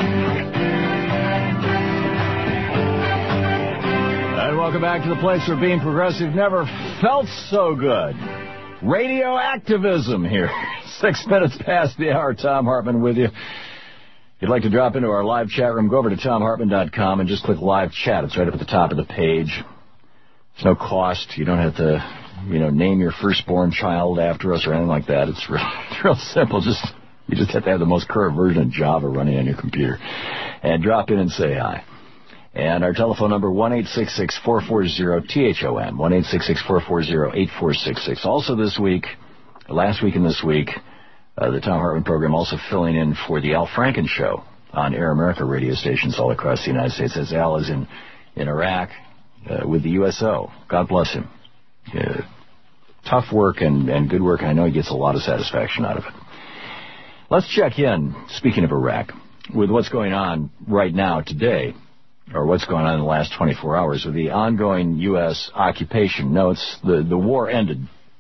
S2: And welcome back to the place where being progressive never felt so good. Radio activism here. Six minutes past the hour. Thom Hartmann with you. If you'd like to drop into our live chat room, go over to thom hartmann dot com and just click live chat. It's right up at the top of the page. There's no cost. You don't have to, you know, name your firstborn child after us or anything like that. It's real, it's real simple. Just you just have to have the most current version of Java running on your computer. And drop in and say hi. And our telephone number, one eight six six, four four zero, T H O M, one eight six six, four four zero, eight four six six. Also this week, last week and this week, uh, the Thom Hartmann program also filling in for the Al Franken Show on Air America radio stations all across the United States, as Al is in, in Iraq, Uh, with the U S O. God bless him. Uh, tough work and, and good work. I know he gets a lot of satisfaction out of it. Let's check in, speaking of Iraq, with what's going on right now today, or what's going on in the last twenty-four hours with the ongoing U S occupation. No, it's the, the war ended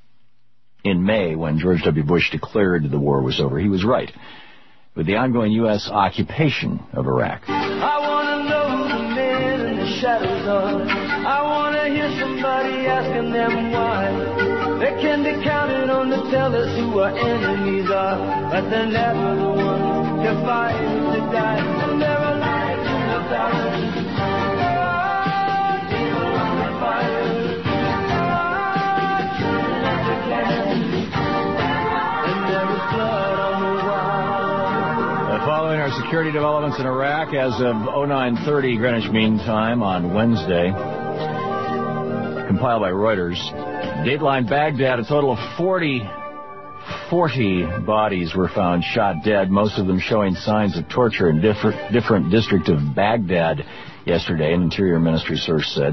S2: in May when George W. Bush declared the war was over. He was right. With the ongoing U S occupation of Iraq.
S16: I want to know who the men in the shadows are. I want to hear somebody asking them why. They can be counted on to tell us who our enemies are, but they're never the ones to fight and to die. And there are lives in the thousands. There are people on the fire. There are children at the camp. And there is blood on the wall.
S2: Following our security developments in Iraq as of oh nine thirty Greenwich Mean Time on Wednesday, compiled by Reuters, Dateline Baghdad, a total of forty, forty bodies were found shot dead, most of them showing signs of torture in different, different district of Baghdad yesterday, an Interior Ministry source said.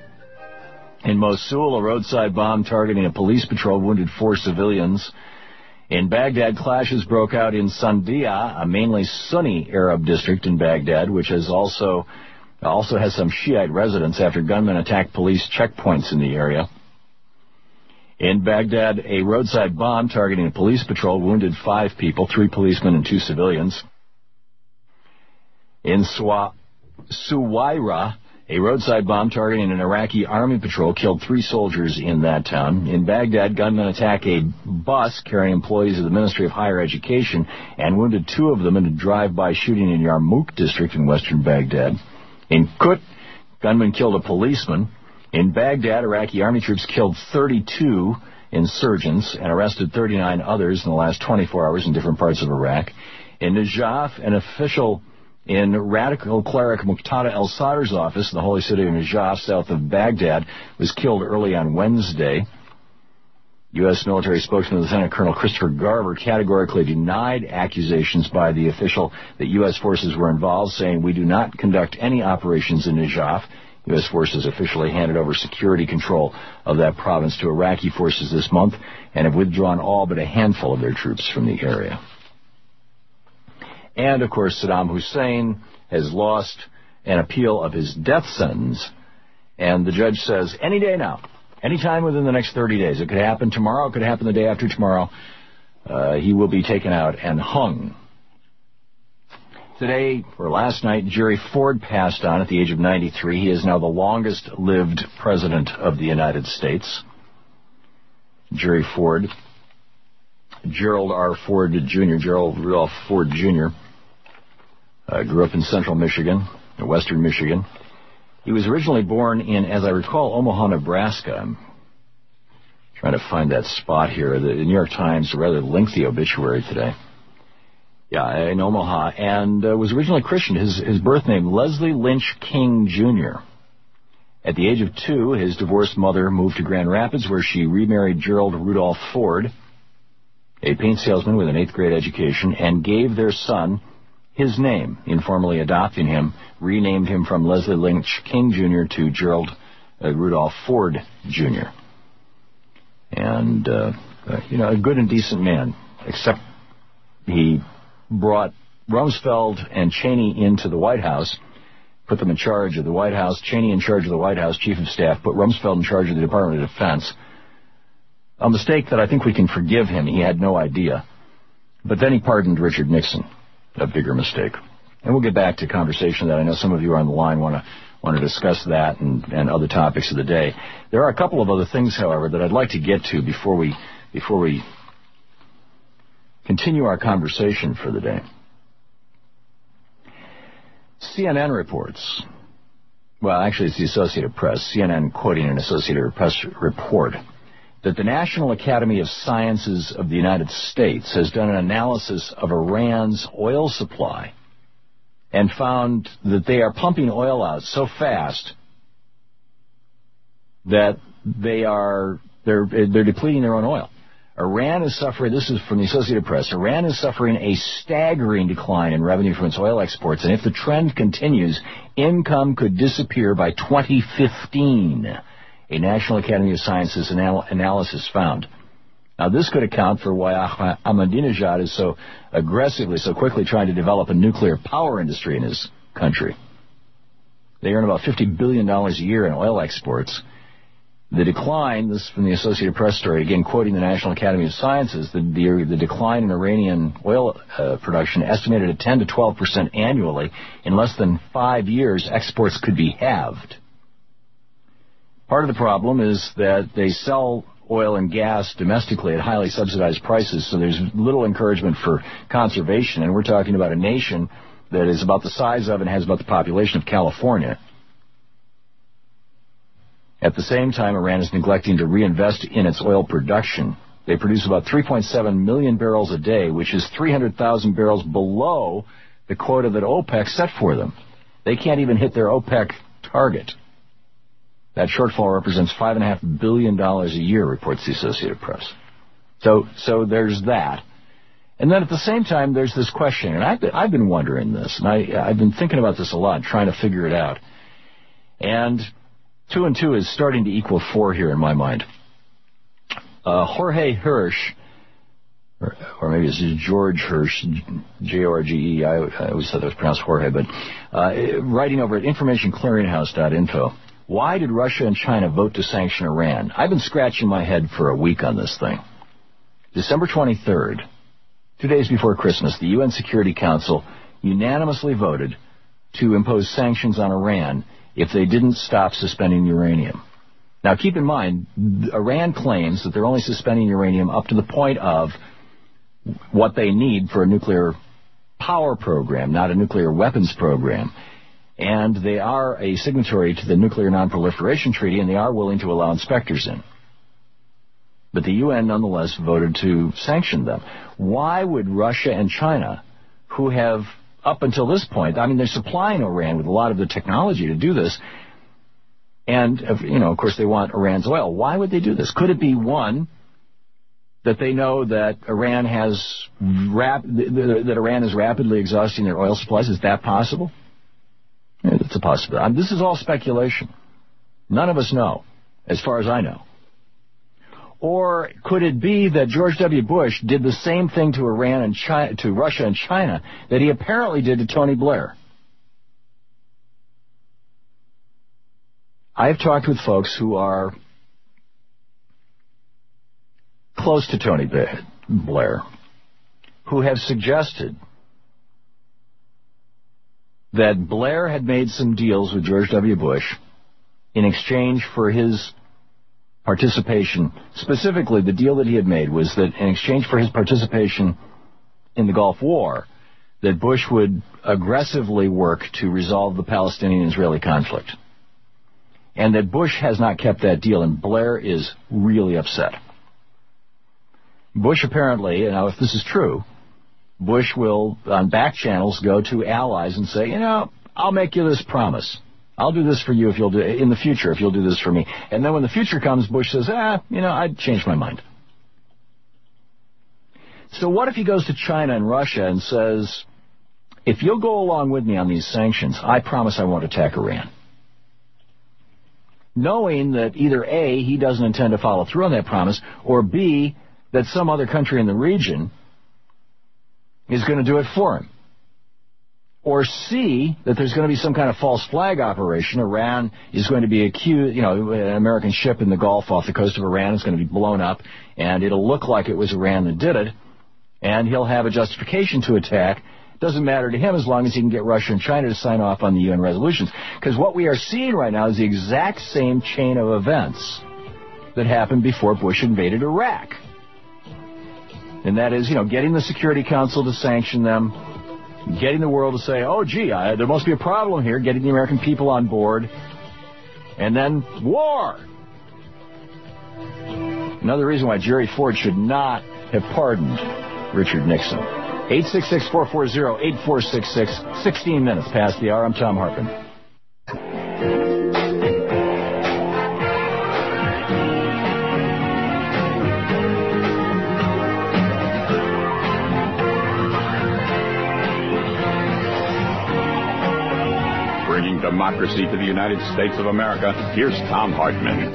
S2: In Mosul, a roadside bomb targeting a police patrol wounded four civilians. In Baghdad, clashes broke out in Sandia, a mainly Sunni Arab district in Baghdad, which has also also has some Shiite residents after gunmen attacked police checkpoints in the area. In Baghdad, a roadside bomb targeting a police patrol wounded five people, three policemen and two civilians. In Swa- Suwaira, a roadside bomb targeting an Iraqi army patrol killed three soldiers in that town. In Baghdad, gunmen attacked a bus carrying employees of the Ministry of Higher Education and wounded two of them in a drive-by shooting in Yarmouk district in western Baghdad. In Kut, gunmen killed a policeman. In Baghdad, Iraqi army troops killed thirty-two insurgents and arrested thirty-nine others in the last twenty-four hours in different parts of Iraq. In Najaf, an official in radical cleric Muqtada al-Sadr's office in the holy city of Najaf, south of Baghdad, was killed early on Wednesday. U S military spokesman Lieutenant Colonel Christopher Garver categorically denied accusations by the official that U S forces were involved, saying, "We do not conduct any operations in Najaf." U S forces officially handed over security control of that province to Iraqi forces this month and have withdrawn all but a handful of their troops from the area. And, of course, Saddam Hussein has lost an appeal of his death sentence, and the judge says, any day now, any time within the next thirty days, it could happen tomorrow, it could happen the day after tomorrow, uh, he will be taken out and hung. Today, or last night, Jerry Ford passed on at the age of ninety-three. He is now the longest-lived president of the United States. Jerry Ford. Gerald R. Ford Junior, Gerald Rudolph Ford Junior, uh, grew up in central Michigan, or western Michigan. He was originally born in, as I recall, Omaha, Nebraska. I'm trying to find that spot here. The New York Times, a rather lengthy obituary today. Yeah, in Omaha, and uh, was originally Christian. His, his birth name, Leslie Lynch King Junior At the age of two, his divorced mother moved to Grand Rapids, where she remarried Gerald Rudolph Ford, a paint salesman with an eighth grade education, and gave their son his name, informally adopting him, renamed him from Leslie Lynch King Junior to Gerald uh, Rudolph Ford Junior And, uh, uh, you know, a good and decent man, except he brought Rumsfeld and Cheney into the White House, put them in charge of the White House, Cheney in charge of the White House, Chief of Staff, put Rumsfeld in charge of the Department of Defense. A mistake that I think we can forgive him. He had no idea. But then he pardoned Richard Nixon. A bigger mistake. And we'll get back to conversation that I know some of you are on the line want to want to discuss that and, and other topics of the day. There are a couple of other things, however, that I'd like to get to before we before we continue our conversation for the day. C N N reports, well, actually it's the Associated Press, C N N quoting an Associated Press report, that the National Academy of Sciences of the United States has done an analysis of Iran's oil supply and found that they are pumping oil out so fast that they are they're they're depleting their own oil. Iran is suffering, this is from the Associated Press, Iran is suffering a staggering decline in revenue from its oil exports, and if the trend continues, income could disappear by twenty fifteen. A National Academy of Sciences anal- analysis found. Now, this could account for why Ahmadinejad is so aggressively, so quickly trying to develop a nuclear power industry in his country. They earn about fifty billion dollars a year in oil exports. The decline, this is from the Associated Press story, again quoting the National Academy of Sciences, the, the, the decline in Iranian oil uh, production estimated at ten to twelve percent annually. In less than five years, exports could be halved. Part of the problem is that they sell oil and gas domestically at highly subsidized prices, so there's little encouragement for conservation. And we're talking about a nation that is about the size of and has about the population of California. At the same time, Iran is neglecting to reinvest in its oil production. They produce about three point seven million barrels a day, which is three hundred thousand barrels below the quota that OPEC set for them. They can't even hit their OPEC target. That shortfall represents five point five billion dollars a year, reports the Associated Press. So so there's that. And then at the same time, there's this question, and I've been, I've been wondering this, and I, I've been thinking about this a lot, trying to figure it out. And two and two is starting to equal four here in my mind. Uh, Jorge Hirsch, or, or maybe it's George Hirsch, J O R G E, I, I always thought that was pronounced Jorge, but uh, writing over at information clearinghouse dot info. Why did Russia and China vote to sanction Iran? I've been scratching my head for a week on this thing. December twenty-third, two days before Christmas, the U N Security Council unanimously voted to impose sanctions on Iran if they didn't stop suspending uranium. Now, keep in mind, Iran claims that they're only suspending uranium up to the point of what they need for a nuclear power program, not a nuclear weapons program. And they are a signatory to the Nuclear Non-Proliferation Treaty, and they are willing to allow inspectors in. But the U N nonetheless voted to sanction them. Why would Russia and China, who have up until this point, I mean, they're supplying Iran with a lot of the technology to do this, and, you know, of course, they want Iran's oil. Why would they do this? Could it be, one, that they know that Iran has rap- that Iran is rapidly exhausting their oil supplies? Is that possible? Yeah, that's a possibility. I mean, this is all speculation. None of us know, as far as I know. Or could it be that George W. Bush did the same thing to Iran and China, to Russia and China that he apparently did to Tony Blair? I've talked with folks who are close to Tony Blair, who have suggested that Blair had made some deals with George W. Bush in exchange for his participation. Specifically, the deal that he had made was that in exchange for his participation in the Gulf War, that Bush would aggressively work to resolve the Palestinian-Israeli conflict. And that Bush has not kept that deal, and Blair is really upset. Bush apparently, now if this is true, Bush will, on back channels, go to allies and say, you know, I'll make you this promise. I'll do this for you if you'll do in the future if you'll do this for me. And then when the future comes, Bush says, ah, you know, I'd change my mind. So what if he goes to China and Russia and says, if you'll go along with me on these sanctions, I promise I won't attack Iran? Knowing that either A, he doesn't intend to follow through on that promise, or B, that some other country in the region is going to do it for him. Or C, that there's going to be some kind of false flag operation. Iran is going to be accused, you know, an American ship in the Gulf off the coast of Iran is going to be blown up, and it'll look like it was Iran that did it, and he'll have a justification to attack. Doesn't matter to him as long as he can get Russia and China to sign off on the U N resolutions. Because what we are seeing right now is the exact same chain of events that happened before Bush invaded Iraq. And that is, you know, getting the Security Council to sanction them, getting the world to say, oh, gee, I, there must be a problem here, getting the American people on board, and then war. Another reason why Jerry Ford should not have pardoned Richard Nixon. eight six six, four four zero, eight four six six, sixteen minutes past the hour. I'm Tom Hartman.
S1: Bringing democracy to the United States of America, here's Tom Hartman.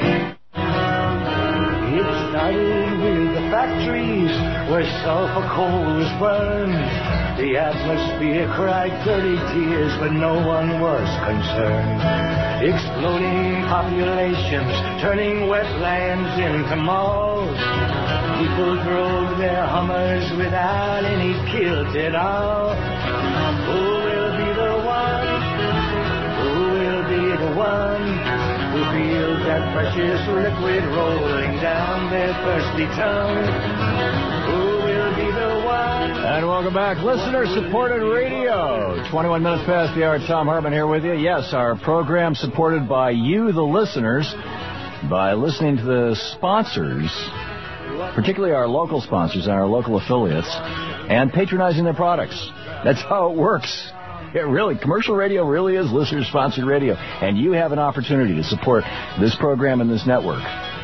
S16: It started with the factories where sulfur coal was burned. The atmosphere cried dirty tears, but no one was concerned. Exploding populations, turning wetlands into malls. People drove their Hummers without any kilt at all. Who will be the one? Who will be the one who feels that precious liquid rolling down their thirsty tongue? Who will be the one?
S2: And welcome back, listener-supported radio. twenty-one minutes past the hour. Tom Hartman here with you. Yes, our program supported by you, the listeners, by listening to the sponsors, particularly our local sponsors and our local affiliates, and patronizing their products. That's how it works. It really, commercial radio really is listener-sponsored radio, and you have an opportunity to support this program and this network.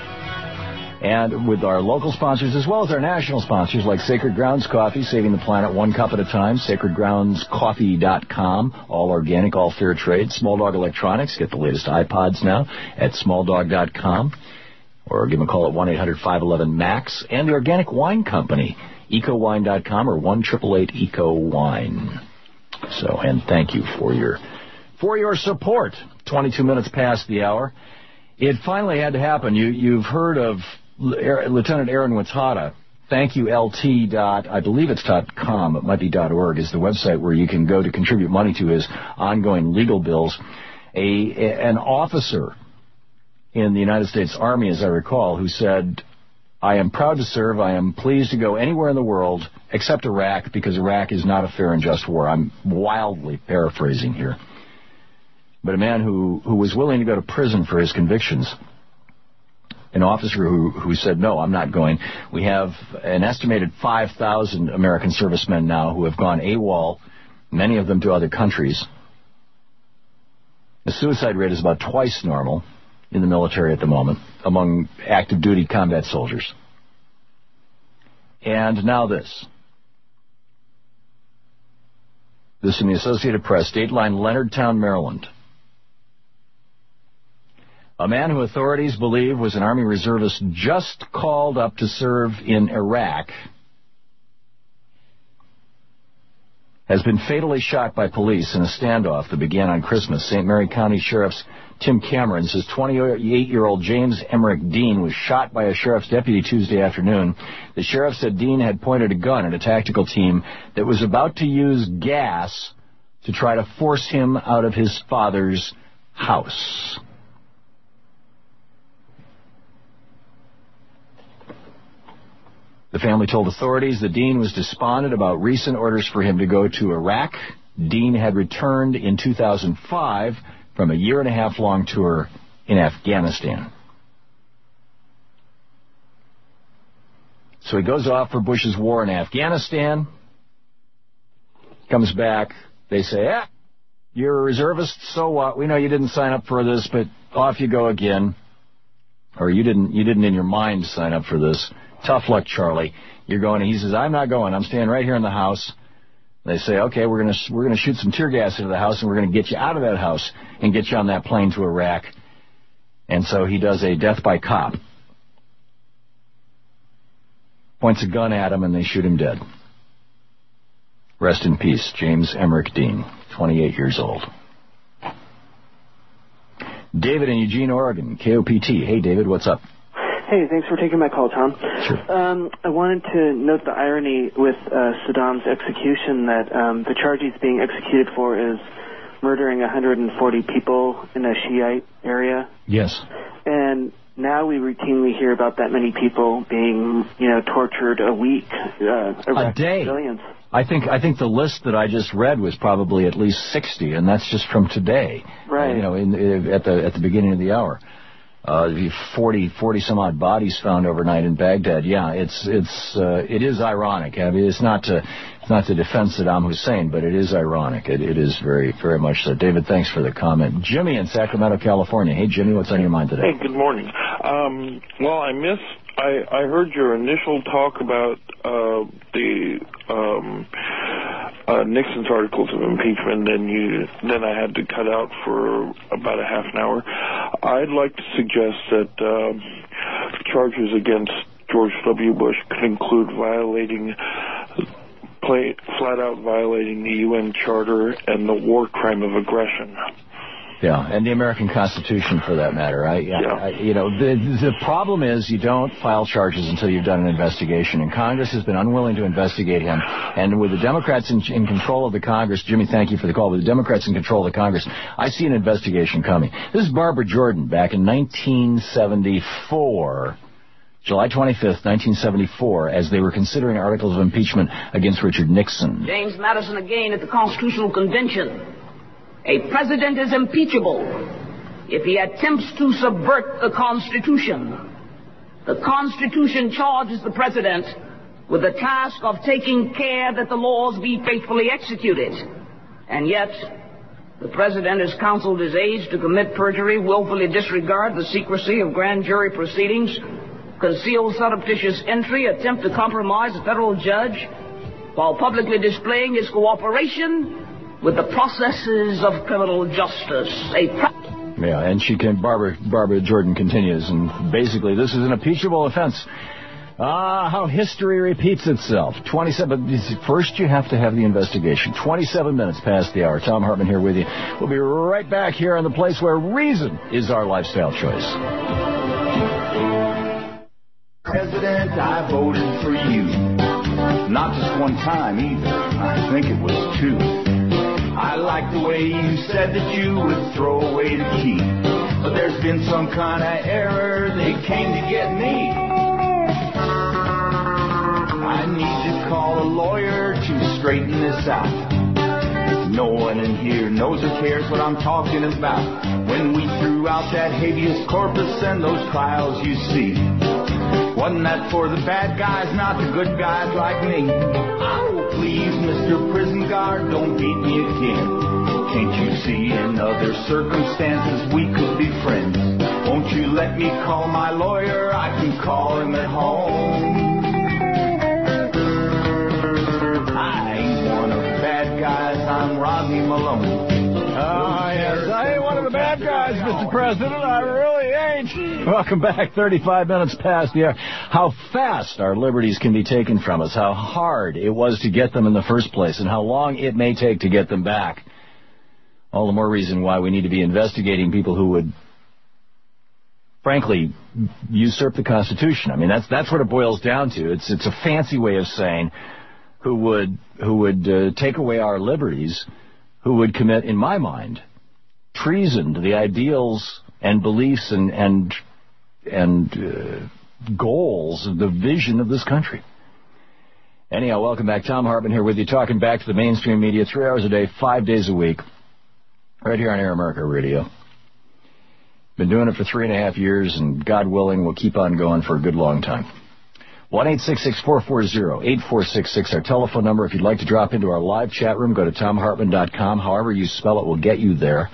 S2: And with our local sponsors as well as our national sponsors like Sacred Grounds Coffee, saving the planet one cup at a time, sacred grounds coffee dot com, all organic, all fair trade. Small Dog Electronics, get the latest iPods now at small dog dot com, or give them a call at one eight hundred, five one one, MAX, and the Organic Wine Company, eco wine dot com or one eight eight eight, eco wine. So, and thank you for your for your support. twenty-two minutes past the hour. It finally had to happen. You, you've heard of Lieutenant Aaron Wattada. Thank you, L T dot, I believe it's dot com, it might be .org, is the website where you can go to contribute money to his ongoing legal bills. A, an officer in the United States Army, as I recall, who said, I am proud to serve, I am pleased to go anywhere in the world except Iraq, because Iraq is not a fair and just war. I'm wildly paraphrasing here. But a man who, who was willing to go to prison for his convictions an officer who, who said, no, I'm not going. We have an estimated five thousand American servicemen now who have gone AWOL, many of them to other countries. The suicide rate is about twice normal in the military at the moment among active duty combat soldiers. And now this. This in the Associated Press, Dateline, Leonardtown, Maryland. A man who authorities believe was an Army reservist just called up to serve in Iraq has been fatally shot by police in a standoff that began on Christmas. Saint Mary County Sheriff's Tim Cameron says twenty-eight-year-old James Emmerich Dean was shot by a sheriff's deputy Tuesday afternoon. The sheriff said Dean had pointed a gun at a tactical team that was about to use gas to try to force him out of his father's house. The family told authorities that Dean was despondent about recent orders for him to go to Iraq. Dean had returned in two thousand five from a year and a half long tour in Afghanistan. So he goes off for Bush's war in Afghanistan, comes back, they say, ah, you're a reservist, so what? We know you didn't sign up for this, but off you go again. Or you didn't you didn't in your mind sign up for this. Tough luck, Charlie. You're going, and he says, I'm not going. I'm staying right here in the house. They say, okay, we're going to we're going to shoot some tear gas into the house, and we're going to get you out of that house and get you on that plane to Iraq. And so he does a death by cop. Points a gun at him, and they shoot him dead. Rest in peace, James Emmerich Dean, twenty-eight years old. David in Eugene, Oregon, K O P T. Hey, David, what's up?
S17: Hey, thanks for taking my call, Tom.
S2: Sure.
S17: Um, I wanted to note the irony with uh, Saddam's execution that um, the charge he's being executed for is murdering one hundred forty people in a Shiite area.
S2: Yes.
S17: And now we routinely hear about that many people being, you know, tortured a week. Uh,
S2: a day.
S17: Civilians.
S2: I think I think the list that I just read was probably at least sixty, and that's just from today.
S17: Right.
S2: Uh, you know, in, in, at the at the beginning of the hour. Uh, forty, forty some odd bodies found overnight in Baghdad. Yeah, it's it's uh, it is ironic. I mean, it's not to it's not to defend Saddam Hussein, but it is ironic. It, it is very very much so. David, thanks for the comment. Jimmy in Sacramento, California. Hey, Jimmy, what's on your mind today?
S18: Hey, good morning. Um, well, I missed. I, I heard your initial talk about uh, the um, uh, Nixon's articles of impeachment, and you then I had to cut out for about a half an hour. I'd like to suggest that uh, charges against George W. Bush could include violating, play, flat out violating the U N Charter and the war crime of aggression.
S2: Yeah, and the American Constitution, for that matter. I, yeah. I, you know, the the problem is you don't file charges until you've done an investigation, and Congress has been unwilling to investigate him. And with the Democrats in, in control of the Congress, Jimmy, thank you for the call. With the Democrats in control of the Congress, I see an investigation coming. This is Barbara Jordan back in nineteen seventy-four. July twenty-fifth, nineteen seventy-four, as they were considering articles of impeachment against Richard Nixon.
S19: James Madison again at the Constitutional Convention. A president is impeachable if he attempts to subvert the Constitution. The Constitution charges the president with the task of taking care that the laws be faithfully executed. And yet, the president has counseled his aides to commit perjury, willfully disregard the secrecy of grand jury proceedings, conceal surreptitious entry, attempt to compromise a federal judge, while publicly displaying his cooperation with the processes of criminal justice. A pra-
S2: yeah, and she can. Barbara Barbara Jordan continues, and basically, this is an impeachable offense. Ah, how history repeats itself. Twenty-seven. First, you have to have the investigation. Twenty-seven minutes past the hour. Tom Hartman here with you. We'll be right back here on the place where reason is our lifestyle choice.
S20: President, I voted for you. Not just one time either. I think it was two. I like the way you said that you would throw away the key. But there's been some kind of error. They came to get me. I need to call a lawyer to straighten this out. No one in here knows or cares what I'm talking about. When we threw throughout that habeas corpus and those trials you see. Wasn't that for the bad guys, not the good guys like me? Oh, please, Mister Prison Guard, don't beat me again. Can't you see in other circumstances we could be friends? Won't you let me call my lawyer? I can call him at home. I ain't one of the bad guys, I'm Rodney Malone.
S2: Oh, yes, I ain't one of the bad guys, Mister President. I really ain't. Welcome back. thirty-five minutes past the hour. How fast our liberties can be taken from us, how hard it was to get them in the first place, and how long it may take to get them back. All the more reason why we need to be investigating people who would, frankly, usurp the Constitution. I mean, that's that's what it boils down to. It's it's a fancy way of saying who would who would uh, take away our liberties, who would commit, in my mind, treason to the ideals and beliefs and and and uh, goals of the vision of this country. Anyhow, welcome back. Thom Hartmann here with you, talking back to the mainstream media three hours a day, five days a week, right here on Air America Radio. Been doing it for three and a half years, and God willing, we'll keep on going for a good long time. one eight six six, four four zero, eight four six six, our telephone number. If you'd like to drop into our live chat room, go to tom hartmann dot com. However you spell it will get you there.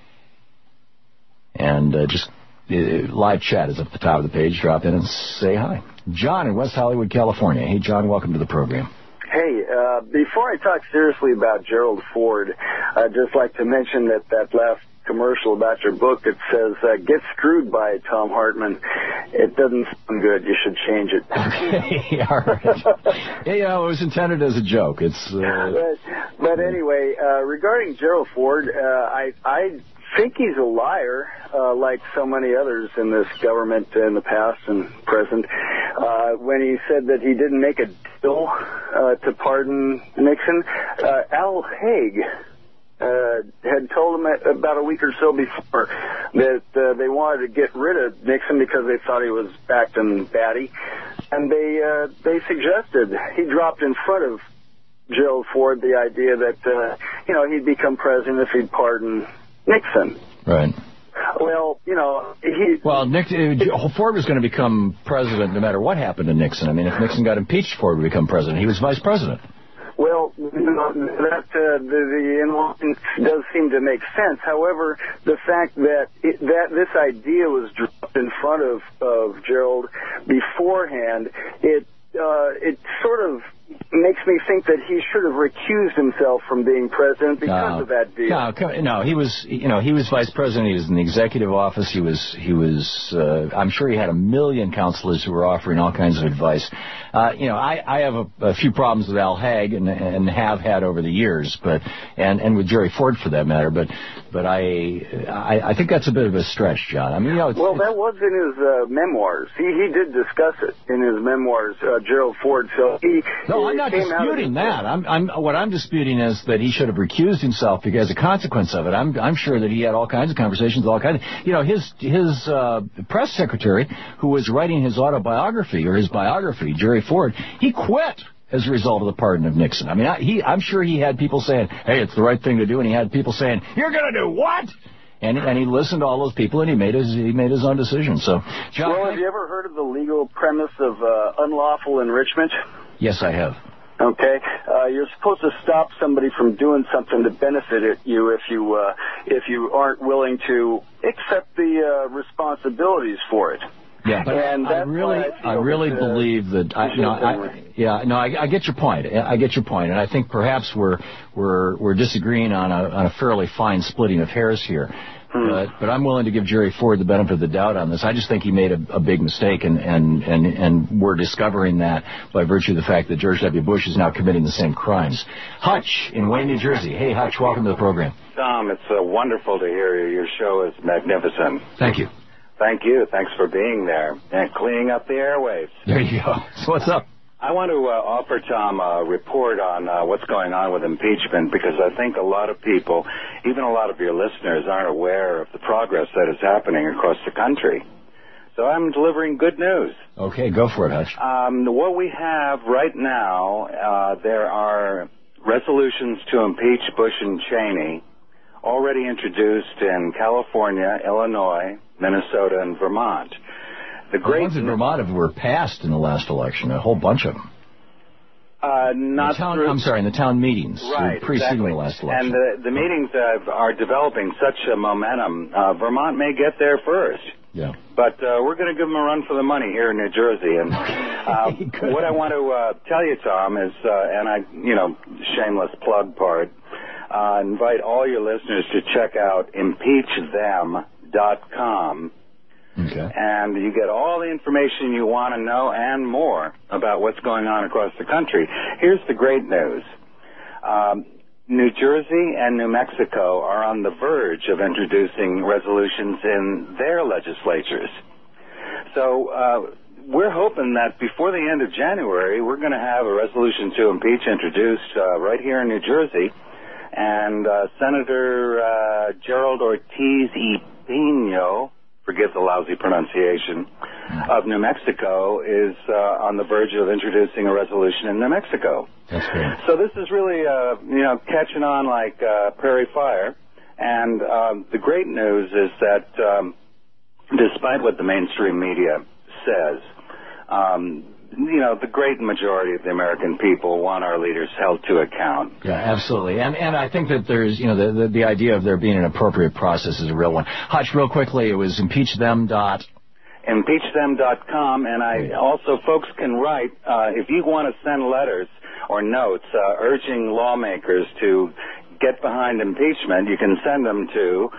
S2: And uh, just uh, live chat is up at the top of the page. Drop in and say hi. John in West Hollywood, California. Hey, John, welcome to the program.
S21: Hey, uh, before I talk seriously about Gerald Ford, I'd just like to mention that that last commercial about your book that says, uh, Get Screwed by Thom Hartmann, it doesn't sound good. You should change it.
S2: Okay, all right. Yeah, you know, it was intended as a joke. It's. Uh...
S21: But, but anyway, uh, regarding Gerald Ford, uh, I, I think he's a liar, uh, like so many others in this government in the past and present, uh, when he said that he didn't make a deal uh, to pardon Nixon. Uh, Al Haig Uh, had told him about a week or so before that uh, they wanted to get rid of Nixon because they thought he was acting batty, and they uh, they suggested he dropped in front of Gerald Ford the idea that uh, you know he'd become president if he'd pardon Nixon.
S2: Right.
S21: Well, you know he.
S2: Well, Nick, uh, Ford was going to become president no matter what happened to Nixon. I mean, if Nixon got impeached, Ford would become president. He was vice president.
S21: Well, you know, that uh, the, the involvement does seem to make sense. However, the fact that it, that this idea was dropped in front of, of Gerald beforehand, it uh, it sort of makes me think that he should have recused himself from being president because
S2: no,
S21: of that deal.
S2: No, no, he was, you know, he was vice president. He was in the executive office. He was, he was. Uh, I'm sure he had a million counselors who were offering all kinds of advice. Uh, you know, I, I have a, a few problems with Al Haig and, and have had over the years, but and, and with Jerry Ford for that matter. But but I, I I think that's a bit of a stretch, John. I mean, you know, it's,
S21: well,
S2: it's,
S21: that was in his uh, memoirs. He he did discuss it in his memoirs, uh, Gerald Ford. So he.
S2: No, I'm not disputing that. I'm, I'm, what I'm disputing is that he should have recused himself because as a consequence of it. I'm, I'm sure that he had all kinds of conversations, all kinds of, you know, his, his, uh, press secretary who was writing his autobiography or his biography, Jerry Ford, he quit as a result of the pardon of Nixon. I mean, I, he, I'm sure he had people saying, hey, it's the right thing to do. And he had people saying, you're going to do what? And, and he listened to all those people, and he made his he made his own decision. So, John,
S21: well, have you ever heard of the legal premise of uh, unlawful enrichment?
S2: Yes, I have.
S21: Okay, uh, you're supposed to stop somebody from doing something to benefit it, you if you uh, if you aren't willing to accept the uh, responsibilities for it.
S2: Yeah, but
S21: and
S2: I really, I, I really that, uh, believe that. I, you know, I, yeah, no, I, I get your point. I get your point, and I think perhaps we're we're we're disagreeing on a on a fairly fine splitting of hairs here. Hmm. But but I'm willing to give Jerry Ford the benefit of the doubt on this. I just think he made a, a big mistake, and, and, and, and we're discovering that by virtue of the fact that George W. Bush is now committing the same crimes. Hutch in Wayne, New Jersey. Hey, Hutch, welcome to the program.
S22: Tom, it's uh, wonderful to hear you. Your show is magnificent.
S2: Thank you.
S22: Thank you. Thanks for being there and cleaning up the airwaves.
S2: There you go. So what's up?
S22: I want to uh, offer Tom a report on uh, what's going on with impeachment because I think a lot of people, even a lot of your listeners, aren't aware of the progress that is happening across the country. So I'm delivering good news.
S2: Okay, go for it, Hutch.
S22: Um, what we have right now, uh, there are resolutions to impeach Bush and Cheney already introduced in California, Illinois, Minnesota, and Vermont. The great
S2: the ones in Vermont were passed in the last election, a whole bunch of them.
S22: Uh, not
S2: the town,
S22: through,
S2: I'm sorry, in the town meetings
S22: right,
S2: preceding
S22: exactly.
S2: the last election.
S22: And the, the meetings uh, are developing such a momentum. Uh, Vermont may get there first.
S2: Yeah.
S22: But uh, we're going to give them a run for the money here in New Jersey. And uh, what I want to uh, tell you, Tom, is, uh, and I, you know, shameless plug part, uh, invite all your listeners to check out impeach them dot com.
S2: Okay.
S22: And you get all the information you want to know and more about what's going on across the country. Here's the great news. Um, New Jersey and New Mexico are on the verge of introducing resolutions in their legislatures. So uh, we're hoping that before the end of January, we're going to have a resolution to impeach introduced uh, right here in New Jersey. And uh, Senator uh, Gerald Ortiz y Pino, forgive the lousy pronunciation, of New Mexico is uh, on the verge of introducing a resolution in New Mexico.
S2: That's great.
S22: So this is really, uh, you know, catching on like uh, prairie fire. And um, the great news is that um, despite what the mainstream media says, um, you know, the great majority of the American people want our leaders held to account.
S2: Yeah, absolutely. And and I think that there's, you know, the, the, the idea of there being an appropriate process is a real one. Hutch, real quickly, it was impeach them dot
S22: impeach them dot com, and I also, folks can write, uh, if you want to send letters or notes uh, urging lawmakers to get behind impeachment, you can send them to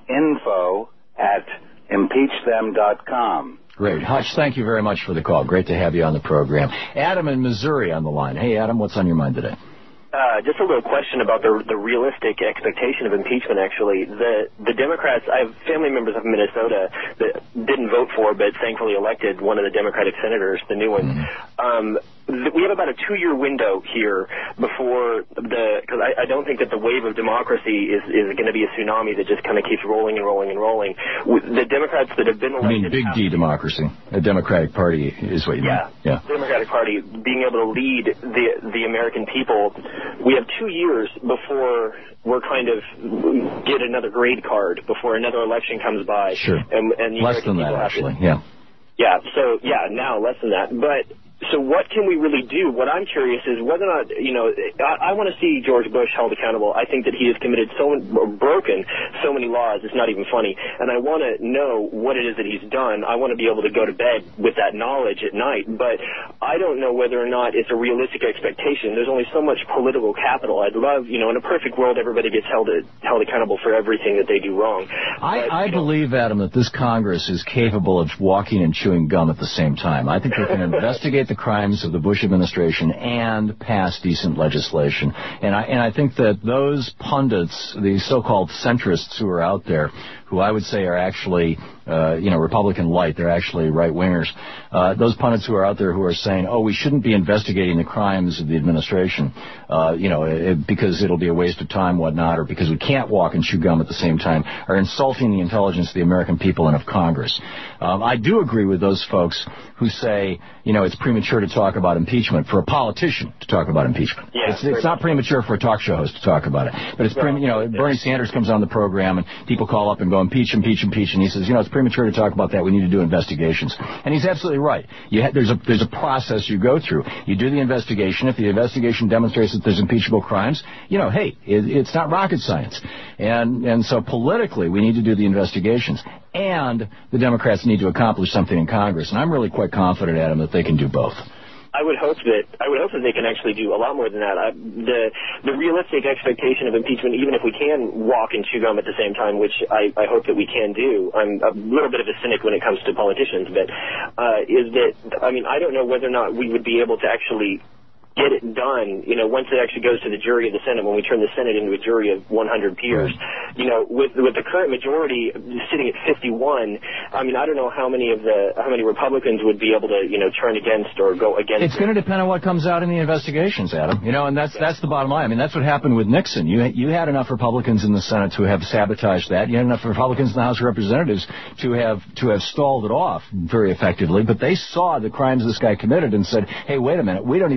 S22: info at impeach them dot com.
S2: Great. Hutch, thank you very much for the call. Great to have you on the program. Adam in Missouri on the line. Hey, Adam, what's on your mind today?
S4: Uh, just a little question about the the realistic expectation of impeachment, actually. The the Democrats, I have family members of Minnesota that didn't vote for, but thankfully elected one of the Democratic senators, the new one. Mm-hmm. Um, th- we have about a two-year window here before the, because I, I don't think that the wave of democracy is, is going to be a tsunami that just kind of keeps rolling and rolling and rolling. With the Democrats that have been elected...
S2: I mean big D democracy. A Democratic Party is what you
S4: yeah,
S2: mean. Yeah,
S4: the Democratic Party being able to lead the the American people. We have two years before we're kind of get another grade card, before another election comes by.
S2: Sure.
S4: And, and the
S2: less
S4: American
S2: than that, actually.
S4: To,
S2: yeah.
S4: Yeah. So yeah, now less than that, but. So what can we really do? What I'm curious is whether or not, you know, I, I want to see George Bush held accountable. I think that he has committed so many, broken so many laws, it's not even funny. And I want to know what it is that he's done. I want to be able to go to bed with that knowledge at night. But I don't know whether or not it's a realistic expectation. There's only so much political capital. I'd love, you know, in a perfect world, everybody gets held held accountable for everything that they do wrong.
S2: I,
S4: but,
S2: I believe, Adam, that this Congress is capable of walking and chewing gum at the same time. I think they can investigate the crimes of the Bush administration and pass decent legislation. And I and I think that those pundits, these so-called centrists who are out there, who I would say are actually, uh, you know, Republican light, they're actually right-wingers, uh, those pundits who are out there who are saying, oh, we shouldn't be investigating the crimes of the administration, uh, you know, it, because it'll be a waste of time, whatnot, or because we can't walk and chew gum at the same time, are insulting the intelligence of the American people and of Congress. Um, I do agree with those folks who say, you know, it's premature to talk about impeachment, for a politician to talk about impeachment.
S4: Yeah,
S2: it's it's not premature for a talk show host to talk about it. But it's, pre- you know, Bernie Sanders comes on the program and people call up and go, impeach, impeach, impeach, and he says, you know, it's premature to talk about that. We need to do investigations. And he's absolutely right. You ha- there's a there's a process you go through. You do the investigation. If the investigation demonstrates that there's impeachable crimes, you know, hey, it, it's not rocket science. And and so politically, we need to do the investigations. And the Democrats need to accomplish something in Congress. And I'm really quite confident, Adam, that they can do both.
S4: I would hope that I would hope that they can actually do a lot more than that. I, the the realistic expectation of impeachment, even if we can walk and chew gum at the same time, which I, I hope that we can do. I'm a little bit of a cynic when it comes to politicians, but uh, is that I mean I don't know whether or not we would be able to actually get it done, you know, once it actually goes to the jury of the Senate, when we turn the Senate into a jury of one hundred peers. You know, with with the current majority sitting at fifty-one, I mean, I don't know how many of the how many Republicans would be able to, you know, turn against or go against.
S2: It's going to depend on what comes out in the investigations, Adam. You know, and that's that's the bottom line. I mean, that's what happened with Nixon. You you had enough Republicans in the Senate to have sabotaged that. You had enough Republicans in the House of Representatives to have to have stalled it off very effectively. But they saw the crimes this guy committed and said, hey, wait a minute, we don't even want to be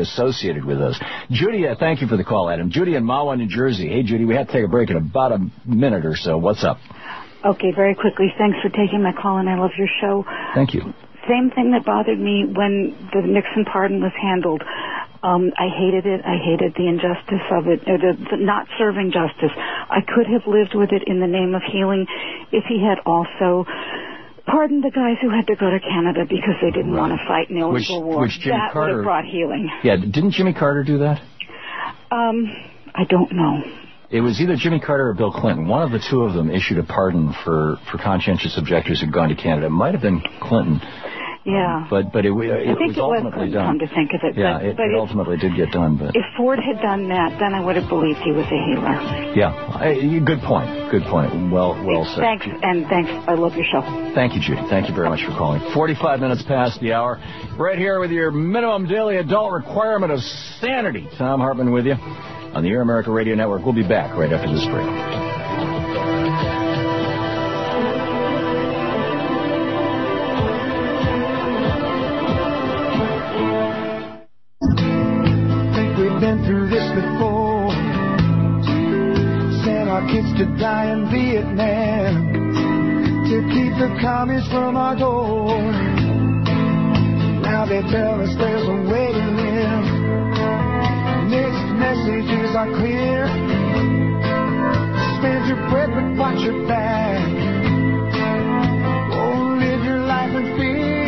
S2: associated with those. Judy, uh, thank you for the call, Adam. Judy in Mahwah, New Jersey. Hey, Judy, we have to take a break in about a minute or so. What's up?
S5: Okay, very quickly. Thanks for taking my call, and I love your show.
S2: Thank you.
S5: Same thing that bothered me when the Nixon pardon was handled. Um, I hated it. I hated the injustice of it, or the, the not serving justice. I could have lived with it in the name of healing if he had also pardoned the guys who had to go to Canada because they didn't
S2: right.
S5: want to fight in the
S2: which,
S5: Civil War.
S2: Which Jimmy
S5: that
S2: Carter,
S5: would have brought healing.
S2: Yeah, didn't Jimmy Carter do that?
S5: Um, I don't know.
S2: It was either Jimmy Carter or Bill Clinton. One of the two of them issued a pardon for, for conscientious objectors who'd gone to Canada. It might have been Clinton.
S5: Yeah.
S2: Um, but but it, it,
S5: I think
S2: was
S5: it
S2: ultimately
S5: was
S2: done.
S5: Come to think of it.
S2: Yeah,
S5: but,
S2: it,
S5: but
S2: it
S5: if,
S2: ultimately did get done. But
S5: if Ford had done that, then I would have believed he was a healer.
S2: Yeah. I, good point. Good point. Well, well said.
S5: Thanks, and thanks. I love your show.
S2: Thank you, Judy. Thank you very much for calling. forty-five minutes past the hour. Right here with your minimum daily adult requirement of sanity. Thom Hartmann with you on the Air America Radio Network. We'll be back right after this break.
S16: Been through this before. Sent our kids to die in Vietnam to keep the commies from our door. Now they tell us there's a way to live. Mixed messages are clear. Spend your breath but watch your back. Oh, live your life in fear.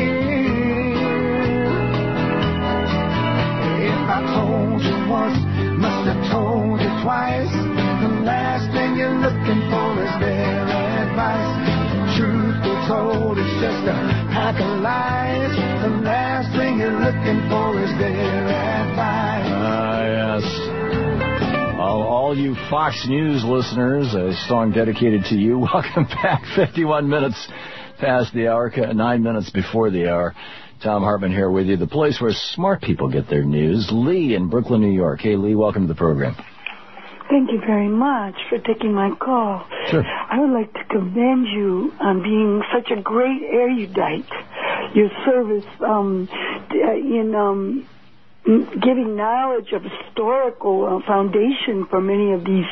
S16: If I told you once, must have told you twice. The last thing you're looking for is their advice. Truth be told, it's just a pack of lies. The last thing you're looking for is their advice.
S2: Ah, yes. All, all you Fox News listeners, a song dedicated to you. Welcome back. fifty-one minutes past the hour, nine minutes before the hour. Thom Hartmann here with you, the place where smart people get their news. Lee in Brooklyn, New York. Hey, Lee, welcome to the program.
S6: Thank you very much for taking my call.
S2: Sure.
S6: I would like to commend you on being such a great erudite. Your service um, in um, giving knowledge of historical uh, foundation for many of these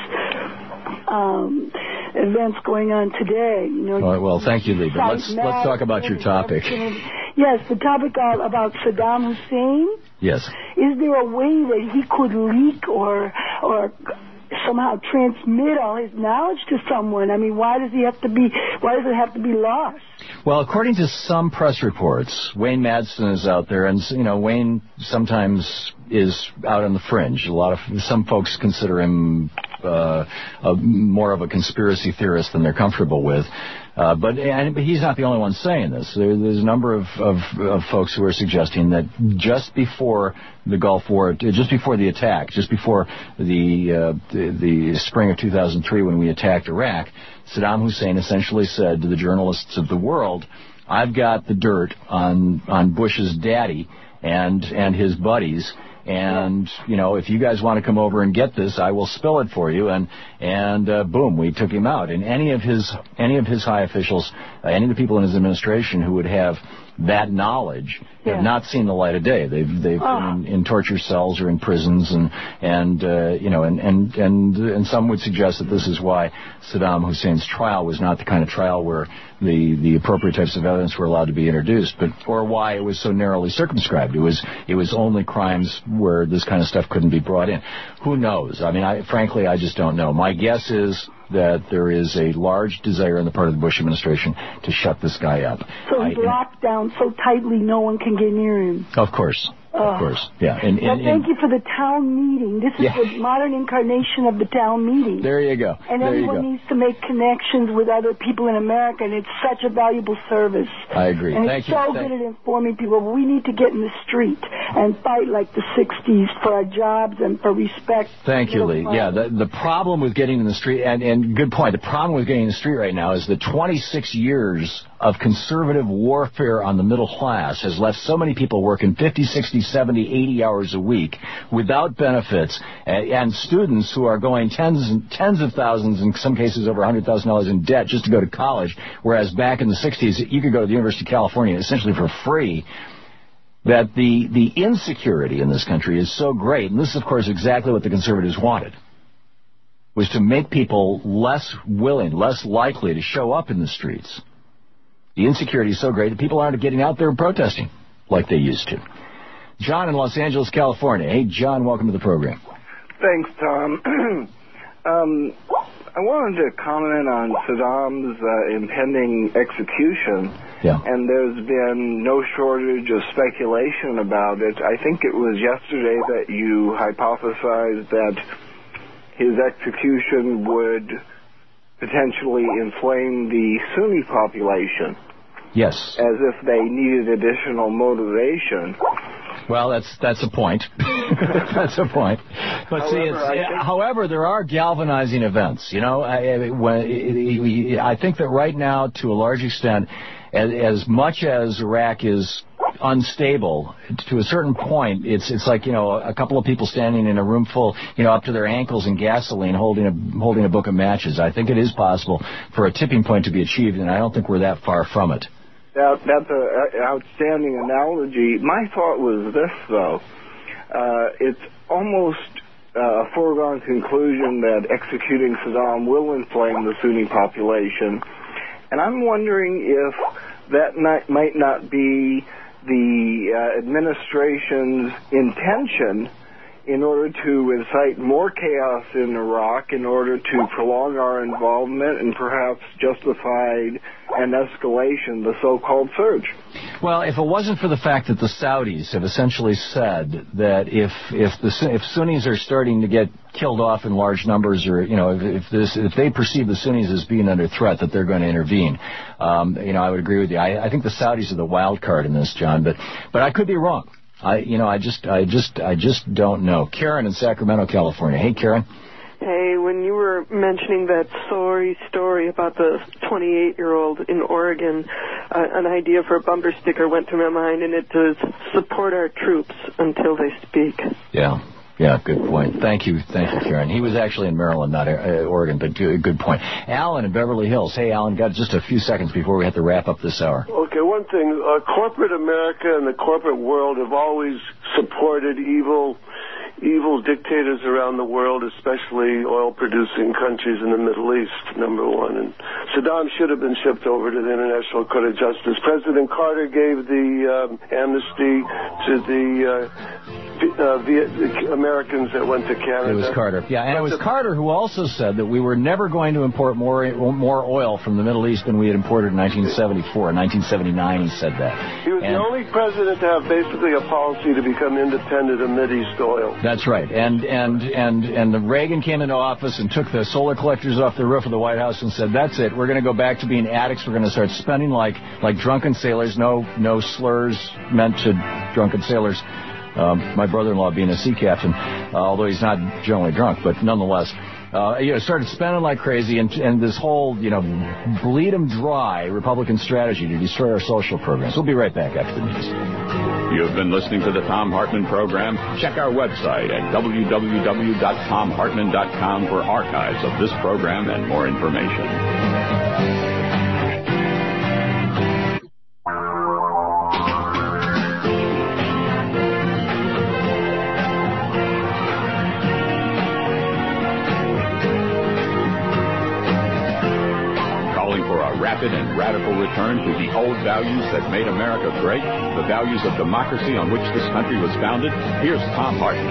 S6: um, events going on today. You know,
S2: All right, well, thank you, Lee. But let's let's talk about your topic.
S6: Yes, the topic uh, about Saddam Hussein.
S2: Yes.
S6: Is there a way that he could leak or or somehow transmit all his knowledge to someone? I mean, why does he have to be? Why does it have to be lost?
S2: Well, according to some press reports, Wayne Madsen is out there, and you know, Wayne sometimes is out on the fringe. A lot of some folks consider him uh, a, more of a conspiracy theorist than they're comfortable with. Uh, but and he's not the only one saying this. There, there's a number of, of, of folks who are suggesting that just before the Gulf War, just before the attack, just before the uh, the, the spring of two thousand three when we attacked Iraq, Saddam Hussein essentially said to the journalists of the world, "I've got the dirt on on Bush's daddy and and his buddies." And, you know, if you guys want to come over and get this, I will spill it for you. And, and uh, boom, we took him out. And any of his any of his high officials, uh, any of the people in his administration who would have that knowledge yeah. have not seen the light of day. They've they've oh. been in, in torture cells or in prisons, and and uh, you know, and, and and and some would suggest that this is why Saddam Hussein's trial was not the kind of trial where the the appropriate types of evidence were allowed to be introduced, but or why it was so narrowly circumscribed. It was it was only crimes where this kind of stuff couldn't be brought in. Who knows? I mean, I frankly, I just don't know. My guess is that there is a large desire on the part of the Bush administration to shut this guy up.
S6: So he's locked down so tightly no one can get near him.
S2: Of course.
S6: Uh,
S2: of course, yeah. And, and,
S6: well, thank you for the town meeting. This is
S2: yeah.
S6: the modern incarnation of the town meeting.
S2: There you go.
S6: And
S2: there
S6: everyone
S2: you go.
S6: needs to make connections with other people in America, and it's such a valuable service.
S2: I agree.
S6: And
S2: thank
S6: it's
S2: you.
S6: so
S2: thank
S6: good at informing people. But we need to get in the street and fight like the sixties for our jobs and for respect.
S2: Thank you, Lee. Yeah, the, the problem with getting in the street, and, and good point, the problem with getting in the street right now is the twenty-six years of conservative warfare on the middle class has left so many people working fifty, sixty, seventy, eighty hours a week without benefits, and, and students who are going tens and tens of thousands, in some cases over one hundred thousand dollars in debt just to go to college, whereas back in the sixties you could go to the University of California essentially for free. that the, the insecurity in this country is so great, and this is, of course, exactly what the conservatives wanted, was to make people less willing, less likely to show up in the streets. The insecurity is so great that people aren't getting out there and protesting like they used to. John in Los Angeles, California. Hey, John, welcome to the program.
S7: Thanks, Tom. um, I wanted to comment on Saddam's uh, impending execution.
S2: Yeah.
S7: And there's been no shortage of speculation about it. I think it was yesterday that you hypothesized that his execution would potentially inflame the Sunni population.
S2: Yes.
S7: As if they needed additional motivation.
S2: Well, that's that's a point. That's a point. But however, see, it's, I think, however, there are galvanizing events. You know, I, when, I think that right now, to a large extent, as, as much as Iraq is unstable, to a certain point, it's it's like, you know, a couple of people standing in a room full, you know, up to their ankles in gasoline, holding a holding a book of matches. I think it is possible for a tipping point to be achieved, and I don't think we're that far from it.
S7: That, that's an outstanding analogy. My thought was this, though. Uh, it's almost uh, a foregone conclusion that executing Saddam will inflame the Sunni population. And I'm wondering if that not, might not be the uh, administration's intention in order to incite more chaos in Iraq, in order to prolong our involvement and perhaps justify an escalation, the so-called surge.
S2: Well, if it wasn't for the fact that the Saudis have essentially said that if if the if Sunnis are starting to get killed off in large numbers, or you know, if, if this if they perceive the Sunnis as being under threat, that they're going to intervene. Um, you know, I would agree with you. I, I think the Saudis are the wild card in this, John, but but I could be wrong. I, you know, I just, I just, I just don't know. Karen in Sacramento, California. Hey, Karen.
S8: Hey, when you were mentioning that sorry story about the twenty-eight-year-old in Oregon, uh, an idea for a bumper sticker went through my mind, and it does support our troops until they speak.
S2: Yeah. Yeah, good point. Thank you. Thank you, Karen. He was actually in Maryland, not uh, Oregon, but good, good point. Alan in Beverly Hills. Hey, Alan, got just a few seconds before we have to wrap up this hour.
S23: Okay, one thing. Uh, corporate America and the corporate world have always supported evil evil dictators around the world, especially oil-producing countries in the Middle East, number one. And Saddam should have been shipped over to the International Court of Justice. President Carter gave the um, amnesty to the, uh, uh, the Americans that went to Canada.
S2: It was Carter. Yeah, and it was Carter who also said that we were never going to import more more oil from the Middle East than we had imported in nineteen seventy-four. In nineteen seventy-nine, he said that.
S23: He was and the only president to have basically a policy to become independent of Mideast oil.
S2: That's right. And and and and the Reagan came into office and took the solar collectors off the roof of the White House and said, "That's it. We're going to go back to being addicts. We're going to start spending like like drunken sailors. No no slurs meant to drunken sailors." Um, my brother-in-law being a sea captain, uh, although he's not generally drunk, but nonetheless, uh, you know, started spending like crazy, and, and this whole, you know, bleed 'em dry Republican strategy to destroy our social programs. We'll be right back after the news.
S1: You've been listening to the Thom Hartmann program. Check our website at w w w dot thom hartmann dot com for archives of this program and more information. Rapid and radical return to the old values that made America great, the values of democracy on which this country was founded. Here's Thom Hartmann.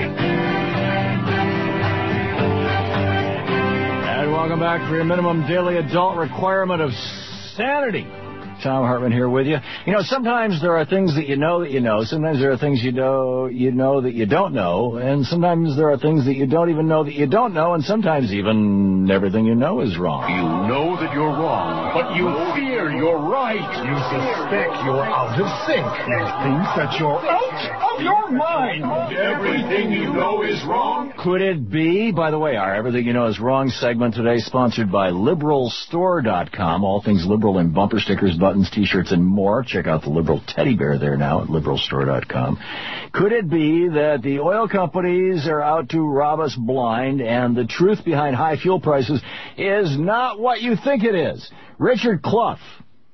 S2: And welcome back for your minimum daily adult requirement of sanity. Thom Hartmann here with you. You know, sometimes there are things that you know that you know. Sometimes there are things you know you know that you don't know. And sometimes there are things that you don't even know that you don't know. And sometimes even everything you know is wrong.
S3: You know that you're wrong, but you fear you're right. You suspect you're out of sync. You think that you're out of your mind. Everything you know is wrong.
S2: Could it be? By the way, our Everything You Know is Wrong segment today sponsored by liberal store dot com. All things liberal in bumper stickers, buttons, T-shirts, and more. Check out the liberal teddy bear there now at liberal store dot com. Could it be that the oil companies are out to rob us blind and the truth behind high fuel prices is not what you think it is? Richard Clough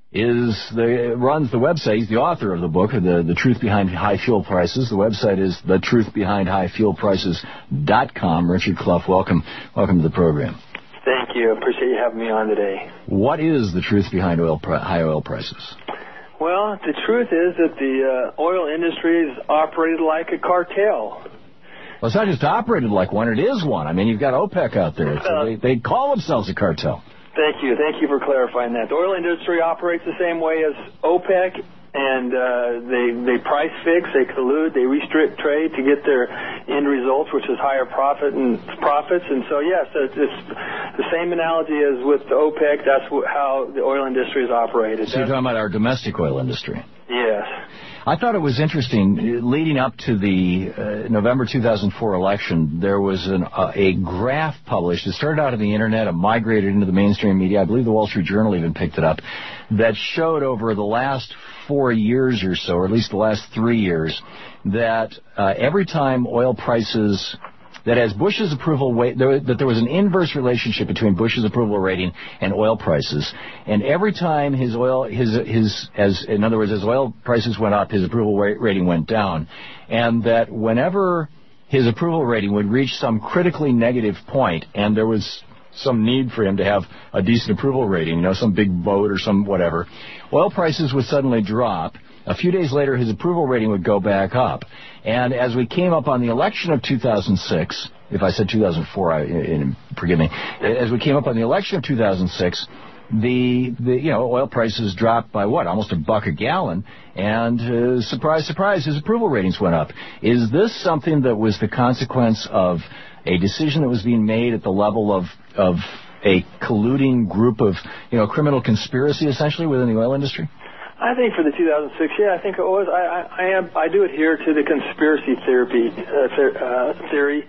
S2: is the runs the website. He's the author of the book, the the Truth Behind High Fuel Prices. The website is the truth behind high fuel prices dot com. Richard Clough, welcome, welcome to the program.
S9: Thank you. Appreciate you having me on today.
S2: What is the truth behind oil pri- high oil prices?
S9: Well, the truth is that the uh, oil industry is operated like a cartel.
S2: Well, it's not just operated like one; it is one. I mean, you've got OPEC out there.
S9: Uh,
S2: they, they call themselves a cartel.
S9: Thank you. Thank you for clarifying that. The oil industry operates the same way as OPEC, and uh, they they price fix, they collude, they restrict trade to get their end results, which is higher profit and profits. And so, yes, it's, it's the same analogy as with the OPEC. That's wh- how the oil industry is operated.
S2: So you're talking about our domestic oil industry?
S9: Yes.
S2: I thought it was interesting, leading up to the uh, November two thousand four election, there was an, uh, a graph published. It started out on the Internet, it migrated into the mainstream media. I believe the Wall Street Journal even picked it up, that showed over the last four years or so, or at least the last three years, that uh, every time oil prices... that as Bush's approval rate, there, that there was an inverse relationship between Bush's approval rating and oil prices, and every time his oil, his his as in other words, as oil prices went up, his approval rating went down, and that whenever his approval rating would reach some critically negative point, and there was some need for him to have a decent approval rating, you know, some big vote or some whatever, oil prices would suddenly drop. A few days later, his approval rating would go back up. And as we came up on the election of two thousand six, if I said two thousand four, I, in, forgive me, as we came up on the election of two thousand six, the, the you know, oil prices dropped by what, almost a buck a gallon, and uh, surprise, surprise, his approval ratings went up. Is this something that was the consequence of a decision that was being made at the level of of a colluding group of, you know, criminal conspiracy, essentially, within the oil industry?
S9: I think for the two thousand six, yeah, I think it was. I I, I am I do adhere to the conspiracy therapy uh, ther, uh, theory.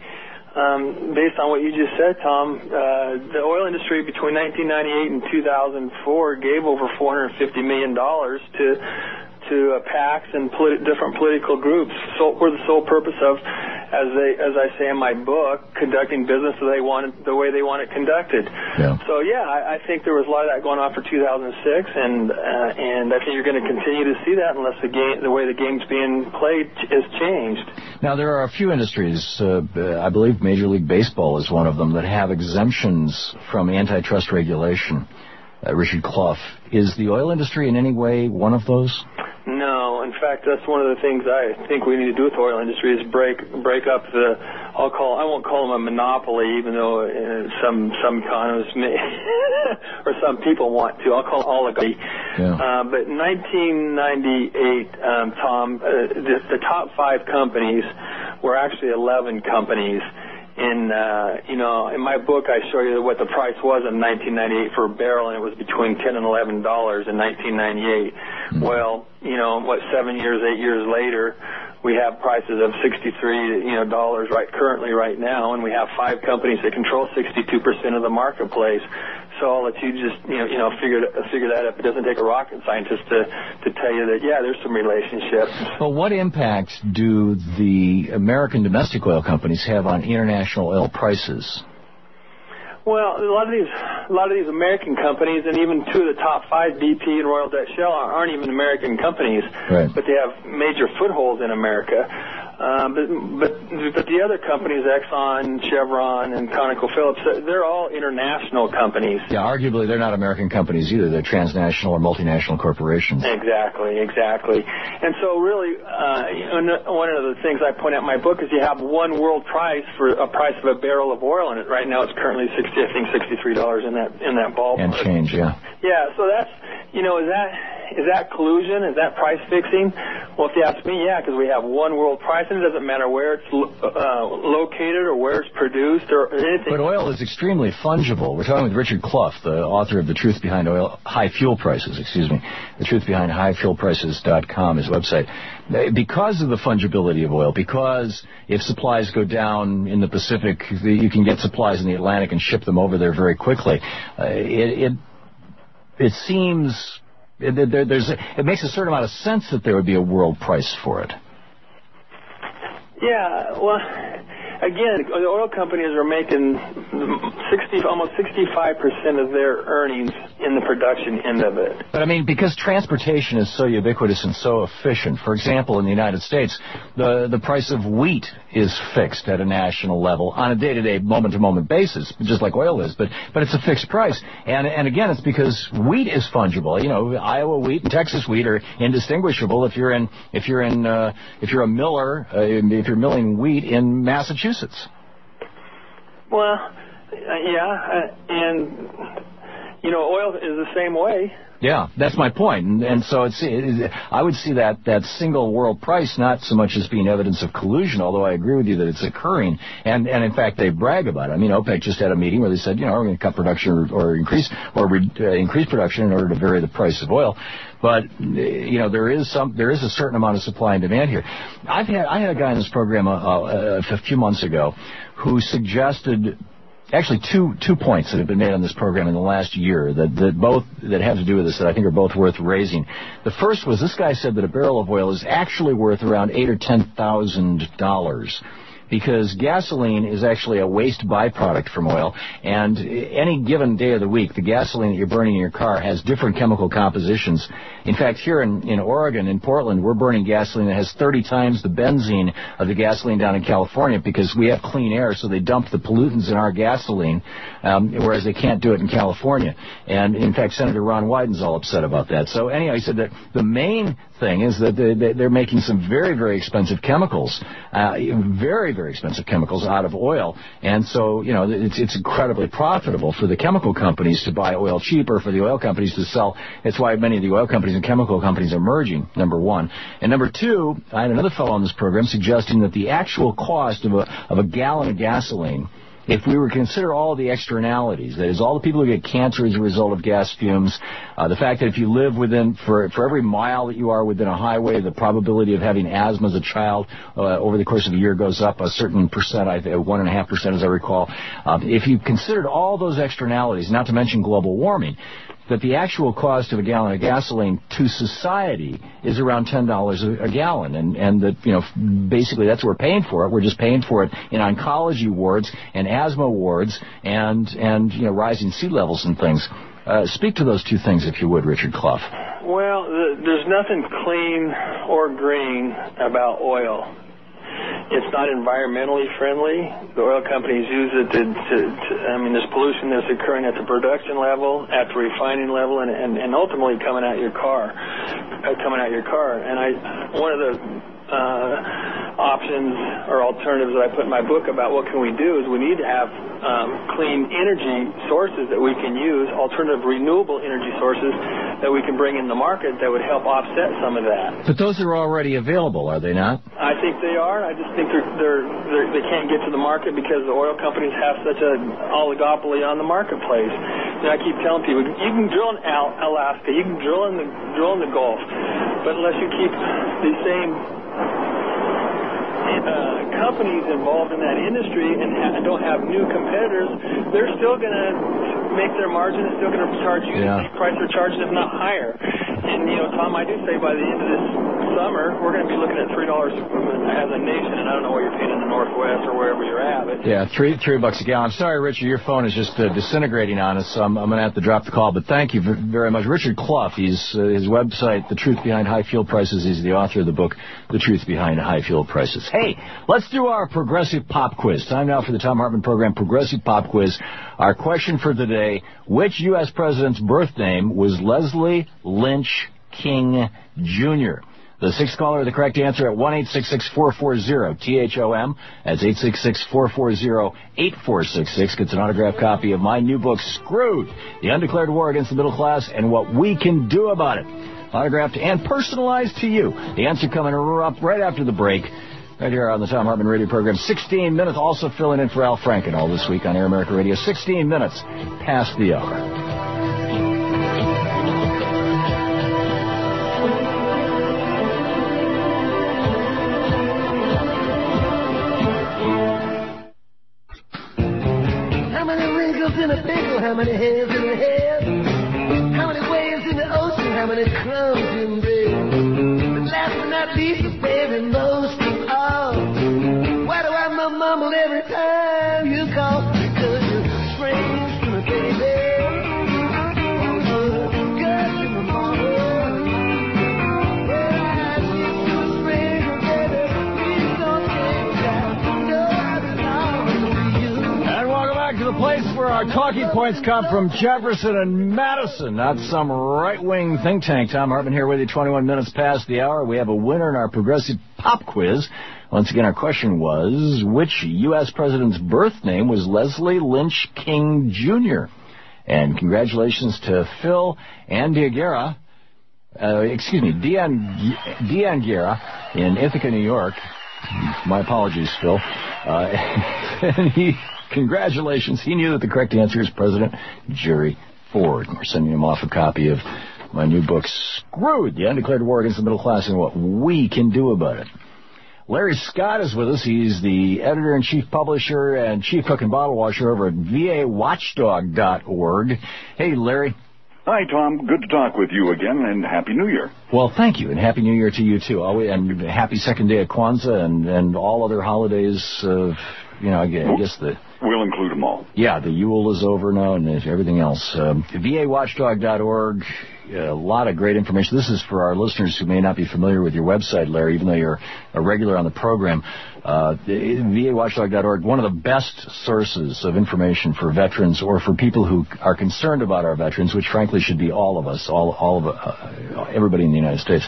S9: Um, based on what you just said, Tom, uh, the oil industry between nineteen ninety-eight and two thousand four gave over four hundred fifty million dollars to to uh, PACs and politi- different political groups so, for the sole purpose of, as they, as I say in my book, conducting business the, they wanted, the way they want it conducted.
S2: Yeah.
S9: So, yeah, I, I think there was a lot of that going on for two thousand six, and uh, and I think you're going to continue to see that unless the game, the way the game's being played is changed.
S2: Now, there are a few industries, uh, I believe Major League Baseball is one of them, that have exemptions from antitrust regulation. Uh, Richard Clough, is the oil industry in any way one of those?
S9: No, in fact, that's one of the things I think we need to do with the oil industry is break break up the. I'll call I won't call them a monopoly, even though uh, some some economists may or some people want to. I'll call it oligarchy.
S2: Yeah.
S9: Uh, but in nineteen ninety-eight, um, Tom, uh, the, the top five companies were actually eleven companies. In uh, you know, in my book, I show you what the price was in nineteen ninety-eight for a barrel, and it was between ten and eleven dollars in nineteen ninety-eight. Mm-hmm. Well, you know, what seven years, eight years later, we have prices of sixty-three, you know, dollars right currently right now, and we have five companies that control sixty-two percent of the marketplace. So I'll let you just, you know, you know, figure figure that up. It doesn't take a rocket scientist to to tell you that, yeah, there's some relationships.
S2: Well, what impact do the American domestic oil companies have on international oil prices?
S9: Well, a lot of these, a lot of these American companies, and even two of the top five, B P and Royal Dutch Shell, aren't even American companies,
S2: right.
S9: But they have major footholds in America. Uh, but, but but the other companies, Exxon, Chevron, and ConocoPhillips, they're all international companies.
S2: Yeah, arguably they're not American companies either. They're transnational or multinational corporations.
S9: Exactly, exactly. And so really, uh, one of the things I point out in my book is you have one world price for a price of a barrel of oil, and right now it's currently sixty, I think sixty-three dollars in that in that ballpark.
S2: And change, yeah.
S9: Yeah, so that's, you know, is that is that collusion? Is that price fixing? Well, if you ask me, yeah, because we have one world price, and it doesn't matter where it's uh, located or where it's produced or anything.
S2: But oil is extremely fungible. We're talking with Richard Clough, the author of The Truth Behind Oil, High Fuel Prices, excuse me. The Truth Behind High Fuel Prices dot com, his website. Because of the fungibility of oil, because if supplies go down in the Pacific, you can get supplies in the Atlantic and ship them over there very quickly. Uh, it, it it seems it, there, there's it makes a certain amount of sense that there would be a world price for it.
S9: Yeah, well, again, the oil companies are making sixty, almost sixty-five percent of their earnings in the production end of it.
S2: But I mean, because transportation is so ubiquitous and so efficient. For example, in the United States, the the price of wheat is fixed at a national level on a day-to-day, moment-to-moment basis, just like oil is. But but it's a fixed price, and and again, it's because wheat is fungible. You know, Iowa wheat and Texas wheat are indistinguishable. If you're in if you're in uh, if you're a miller, uh, if you're milling wheat in Massachusetts.
S9: Well, uh, yeah, uh, and you know, oil is the same way.
S2: Yeah, that's my point. And, and so it's, it, I would see that, that single world price not so much as being evidence of collusion, although I agree with you that it's occurring. And, and in fact, they brag about it. I mean, OPEC just had a meeting where they said, you know, we're going to cut production or, or increase or re, uh, increase production in order to vary the price of oil. But, you know, there is some, there is a certain amount of supply and demand here. I've had, I had a guy in this program uh, uh, a few months ago who suggested actually two two points that have been made on this program in the last year that, that both that have to do with this that I think are both worth raising. The first was this guy said that a barrel of oil is actually worth around eight or ten thousand dollars. Because gasoline is actually a waste byproduct from oil, and any given day of the week, the gasoline that you're burning in your car has different chemical compositions. In fact, here in, in Oregon, in Portland, we're burning gasoline that has thirty times the benzene of the gasoline down in California because we have clean air, so they dump the pollutants in our gasoline, um, whereas they can't do it in California. And, in fact, Senator Ron Wyden's all upset about that. So, anyhow, he said that the main thing is that they, they're making some very, very expensive chemicals, uh, very, very expensive chemicals out of oil. And so, you know, it's, it's incredibly profitable for the chemical companies to buy oil cheaper, for the oil companies to sell. That's why many of the oil companies and chemical companies are merging, number one. And number two, I had another fellow on this program suggesting that the actual cost of a, of a gallon of gasoline, if we were to consider all the externalities, that is, all the people who get cancer as a result of gas fumes, uh, the fact that if you live within, for for every mile that you are within a highway, the probability of having asthma as a child uh, over the course of a year goes up a certain percent, I think, one and a half percent as I recall. Um, if you considered all those externalities, not to mention global warming, that the actual cost of a gallon of gasoline to society is around ten dollars a, a gallon. And, and that, you know, basically that's what we're paying for it. We're just paying for it in oncology wards and asthma wards and, and you know, rising sea levels and things. Uh, speak to those two things, if you would, Richard Clough.
S9: Well, the, there's nothing clean or green about oil. It's not environmentally friendly. The oil companies use it to, to, to I mean, there's pollution that's occurring at the production level, at the refining level, and, and, and ultimately coming out your car, uh, coming out your car. And I, one of the uh, options or alternatives that I put in my book about what can we do is we need to have um, clean energy sources that we can use, alternative renewable energy sources that we can bring in the market that would help offset some of that.
S2: But those are already available, are they not?
S9: I think they are. I just think they're, they're, they're, they can't get to the market because the oil companies have such an oligopoly on the marketplace. And I keep telling people, you can drill in Al- Alaska, you can drill in the drill in the Gulf, but unless you keep the same uh, companies involved in that industry and ha- don't have new competitors, they're still going to make their margin. It's still going to charge you
S2: yeah.
S9: the same price they're charging, if not higher. And, you know, Tom, I do say by the end of this summer, we're going to be looking at three dollars as a nation, and I don't know what you're paying in the Northwest or wherever you're at. But
S2: yeah, three three bucks a gallon. I'm sorry, Richard, your phone is just uh, disintegrating on us, so I'm, I'm going to have to drop the call. But thank you very much. Richard Clough, he's, uh, his website, The Truth Behind High Fuel Prices, he's the author of the book, The Truth Behind High Fuel Prices. Hey, let's do our Progressive Pop Quiz. Time now for the Tom Hartman program, Progressive Pop Quiz. Our question for today, which U S president's birth name was Leslie Lynch King, Junior? The sixth caller, the correct answer at one eight six six, four four zero, T H O M. That's eight six six, four four zero, eight four six six. Gets an autographed copy of my new book, Screwed, The Undeclared War Against the Middle Class and What We Can Do About It. Autographed and personalized to you. The answer coming up right after the break. Right here on the Tom Hartman Radio program. sixteen minutes, also filling in for Al Franken all this week on Air America Radio. sixteen minutes past the hour.
S16: In a pickle, how many hairs in a head? How many waves in the ocean? How many crumbs in bread? But last but not least, baby, most of all, why do I mumble every
S2: talking points come from Jefferson and Madison, not some right-wing think tank. Tom Hartman here with you, twenty-one minutes past the hour. We have a winner in our Progressive Pop Quiz. Once again, our question was, which U S president's birth name was Leslie Lynch King Junior? And congratulations to Phil and Diagera, uh, excuse me, Dean Diangera in Ithaca, New York. My apologies, Phil. Uh, and he, congratulations. He knew that the correct answer is President Jerry Ford. We're sending him off a copy of my new book, Screwed, the Undeclared War Against the Middle Class and What We Can Do About It. Larry Scott is with us. He's the editor-in-chief publisher and chief cook and bottle washer over at V A watchdog dot org. Hey, Larry.
S10: Hi, Tom. Good to talk with you again, and Happy New Year.
S2: Well, thank you, and Happy New Year to you, too. And happy second day of Kwanzaa and, and all other holidays of, you know, I guess the...
S10: We'll include them all.
S2: Yeah, the Yule is over now and everything else. Um, V A watchdog dot org, a lot of great information. This is for our listeners who may not be familiar with your website, Larry, even though you're a regular on the program. Uh, V A watchdog dot org, one of the best sources of information for veterans or for people who are concerned about our veterans, which frankly should be all of us, all, all of uh, everybody in the United States.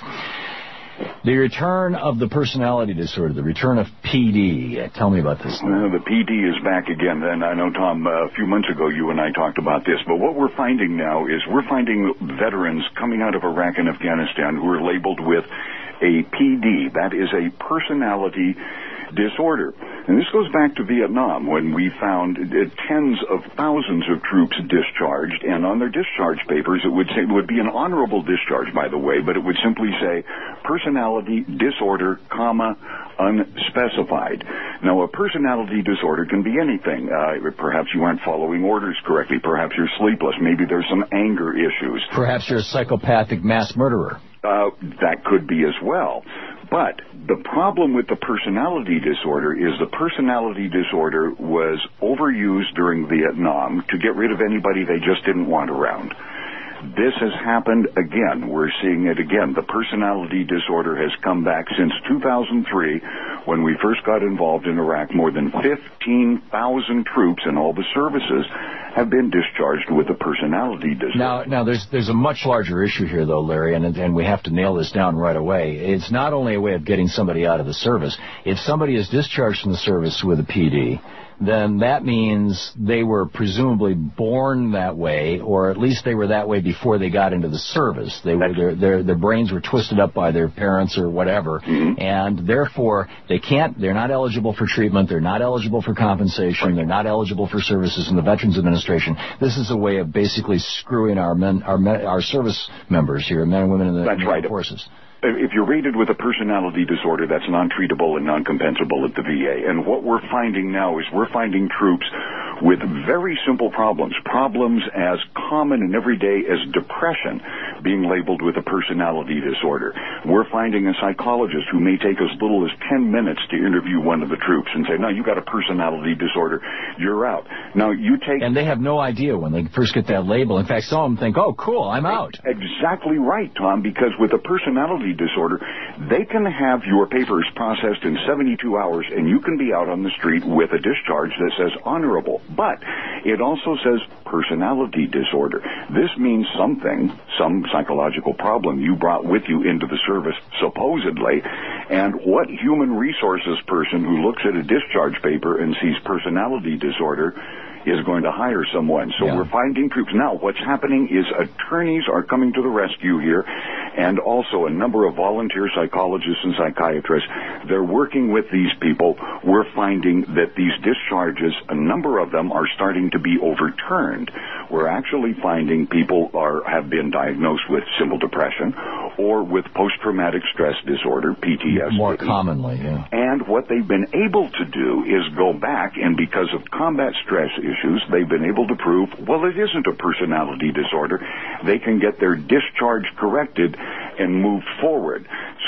S2: The return of the personality disorder, the return of P D. Tell me about this.
S10: Uh, the P D is back again. And I know, Tom, uh, a few months ago you and I talked about this. But what we're finding now is we're finding veterans coming out of Iraq and Afghanistan who are labeled with a P D. That is a personality disorder. And this goes back to Vietnam when we found uh, tens of thousands of troops discharged, and on their discharge papers it would say, it would be an honorable discharge, by the way, but it would simply say personality disorder, comma, unspecified. Now, a personality disorder can be anything. Uh, perhaps you aren't following orders correctly. Perhaps you're sleepless. Maybe there's some anger issues.
S2: Perhaps you're a psychopathic mass murderer.
S10: Uh, that could be as well. But the problem with the personality disorder is the personality disorder was overused during Vietnam to get rid of anybody they just didn't want around. This has happened again. We're seeing it again. The personality disorder has come back since two thousand three, when we first got involved in Iraq. More than fifteen thousand troops in all the services have been discharged with a personality disorder.
S2: Now, now there's there's a much larger issue here, though, Larry, and, and we have to nail this down right away. It's not only a way of getting somebody out of the service. If somebody is discharged from the service with a P D, then that means they were presumably born that way, or at least they were that way before they got into the service. They were their their, their brains were twisted up by their parents or whatever, mm-hmm. and therefore they can't. They're not eligible for treatment. They're not eligible for compensation. Right. They're not eligible for services in the Veterans Administration. This is a way of basically screwing our men, our men, our service members here, men and women in the, in the
S10: right.
S2: forces.
S10: If you're rated with a personality disorder, that's non-treatable and non-compensable at the V A. And what we're finding now is we're finding troops with very simple problems, problems as common and everyday as depression, being labeled with a personality disorder. We're finding a psychologist who may take as little as ten minutes to interview one of the troops and say, no, you got a personality disorder, you're out. Now, you take...
S2: And they have no idea when they first get that label. In fact, some of them think, oh, cool, I'm out.
S10: Exactly right, Tom, because with a personality disorder, they can have your papers processed in seventy-two hours, and you can be out on the street with a discharge that says honorable. But it also says personality disorder. This means something, some psychological problem you brought with you into the service, supposedly, and what human resources person who looks at a discharge paper and sees personality disorder is going to hire someone. So yeah. We're finding troops. Now, what's happening is attorneys are coming to the rescue here, and also a number of volunteer psychologists and psychiatrists. They're working with these people. We're finding that these discharges, a number of them are starting to be overturned. We're actually finding people are have been diagnosed with simple depression or with post-traumatic stress disorder, P T S D.
S2: More commonly, yeah.
S10: And what they've been able to do is go back, and because of combat stress issues, they've been able to prove, well, it isn't a personality disorder. They can get their discharge corrected and move forward. So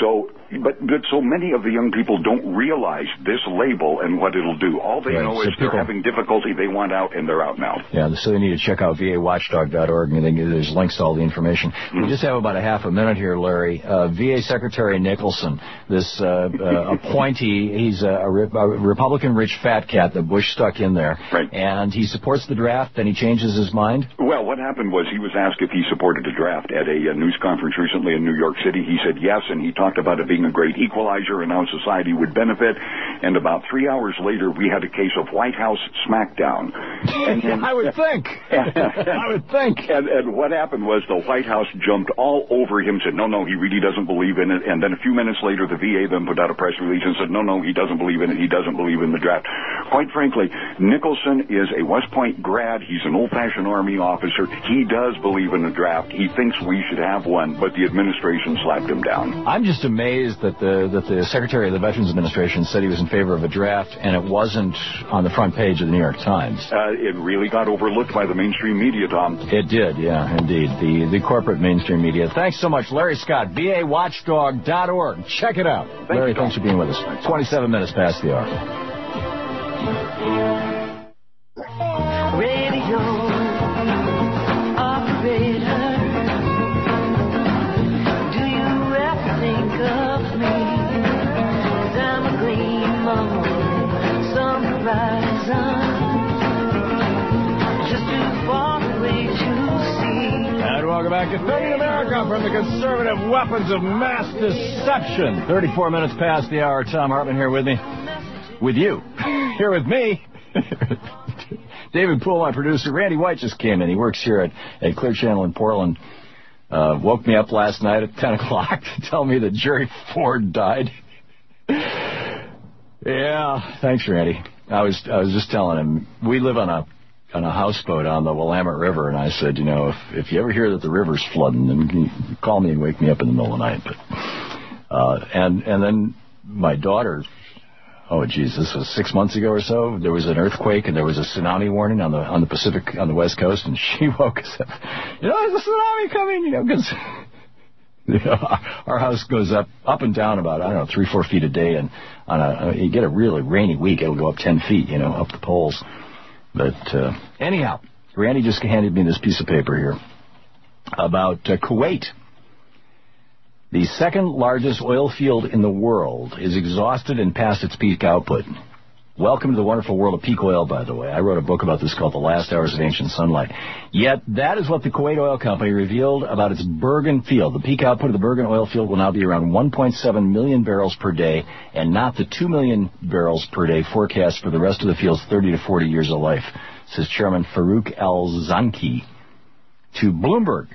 S10: But, but so many of the young people don't realize this label and what it'll do. All they
S2: right.
S10: know
S2: so
S10: is
S2: people,
S10: they're having difficulty, they want out, and they're out now.
S2: Yeah, so they need to check out V A watchdog dot org, and there's links to all the information. Mm-hmm. We just have about a half a minute here, Larry. Uh, V A Secretary Nicholson, this uh, uh, appointee, he's a, a, Re- a Republican rich fat cat that Bush stuck in there.
S10: Right.
S2: And he supports the draft, then he changes his mind?
S10: Well, what happened was he was asked if he supported the draft at a, a news conference recently in New York City. He said yes, and he talked about it being a great equalizer and how society would benefit. And about three hours later, we had a case of White House smackdown.
S2: And, and, I would think. I would think.
S10: And, and what happened was the White House jumped all over him, said, no, no, he really doesn't believe in it. And then a few minutes later, the V A then put out a press release and said, no, no, he doesn't believe in it. He doesn't believe in the draft. Quite frankly, Nicholson is a West Point grad. He's an old-fashioned Army officer. He does believe in the draft. He thinks we should have one, but the administration slapped him down.
S2: I'm just amazed that the that the Secretary of the Veterans Administration said he was in favor of a draft, and it wasn't on the front page of the New York Times.
S10: Uh, it really got overlooked by the mainstream media, Tom.
S2: It did, yeah, indeed. The the corporate mainstream media. Thanks so much, Larry Scott, V A watchdog dot org. Check it out.
S10: Thank
S2: Larry,
S10: you,
S2: thanks for being with us. twenty-seven minutes past the hour.
S16: Radio operator, do you ever think of me? 'Cause I'm a gleam on some horizon, just too far away to see.
S2: And welcome back to Fading America from the conservative weapons of mass deception. thirty-four minutes past the hour. Tom Hartman here with me. With you. Here with me. David Poole, my producer. Randy White just came in. He works here at, at Clear Channel in Portland. Uh, woke me up last night at ten o'clock to tell me that Jerry Ford died. Yeah, thanks, Randy. I was I was just telling him, we live on a on a houseboat on the Willamette River, and I said, you know, if if you ever hear that the river's flooding, then you call me and wake me up in the middle of the night. But uh, and and then my daughter. Oh, geez, this was six months ago or so. There was an earthquake and there was a tsunami warning on the on the Pacific, on the West Coast, and she woke us up. You know, there's a tsunami coming, you know, because you know, our house goes up up and down about, I don't know, three, four feet a day, and on a you get a really rainy week, it'll go up ten feet, you know, up the poles. But uh, anyhow, Randy just handed me this piece of paper here about uh, Kuwait. The second largest oil field in the world is exhausted and past its peak output. Welcome to the wonderful world of peak oil, by the way. I wrote a book about this called The Last Hours of Ancient Sunlight. Yet, that is what the Kuwait Oil Company revealed about its Bergen field. The peak output of the Bergen oil field will now be around one point seven million barrels per day, and not the two million barrels per day forecast for the rest of the field's thirty to forty years of life, says Chairman Farouk Al-Zanki to Bloomberg.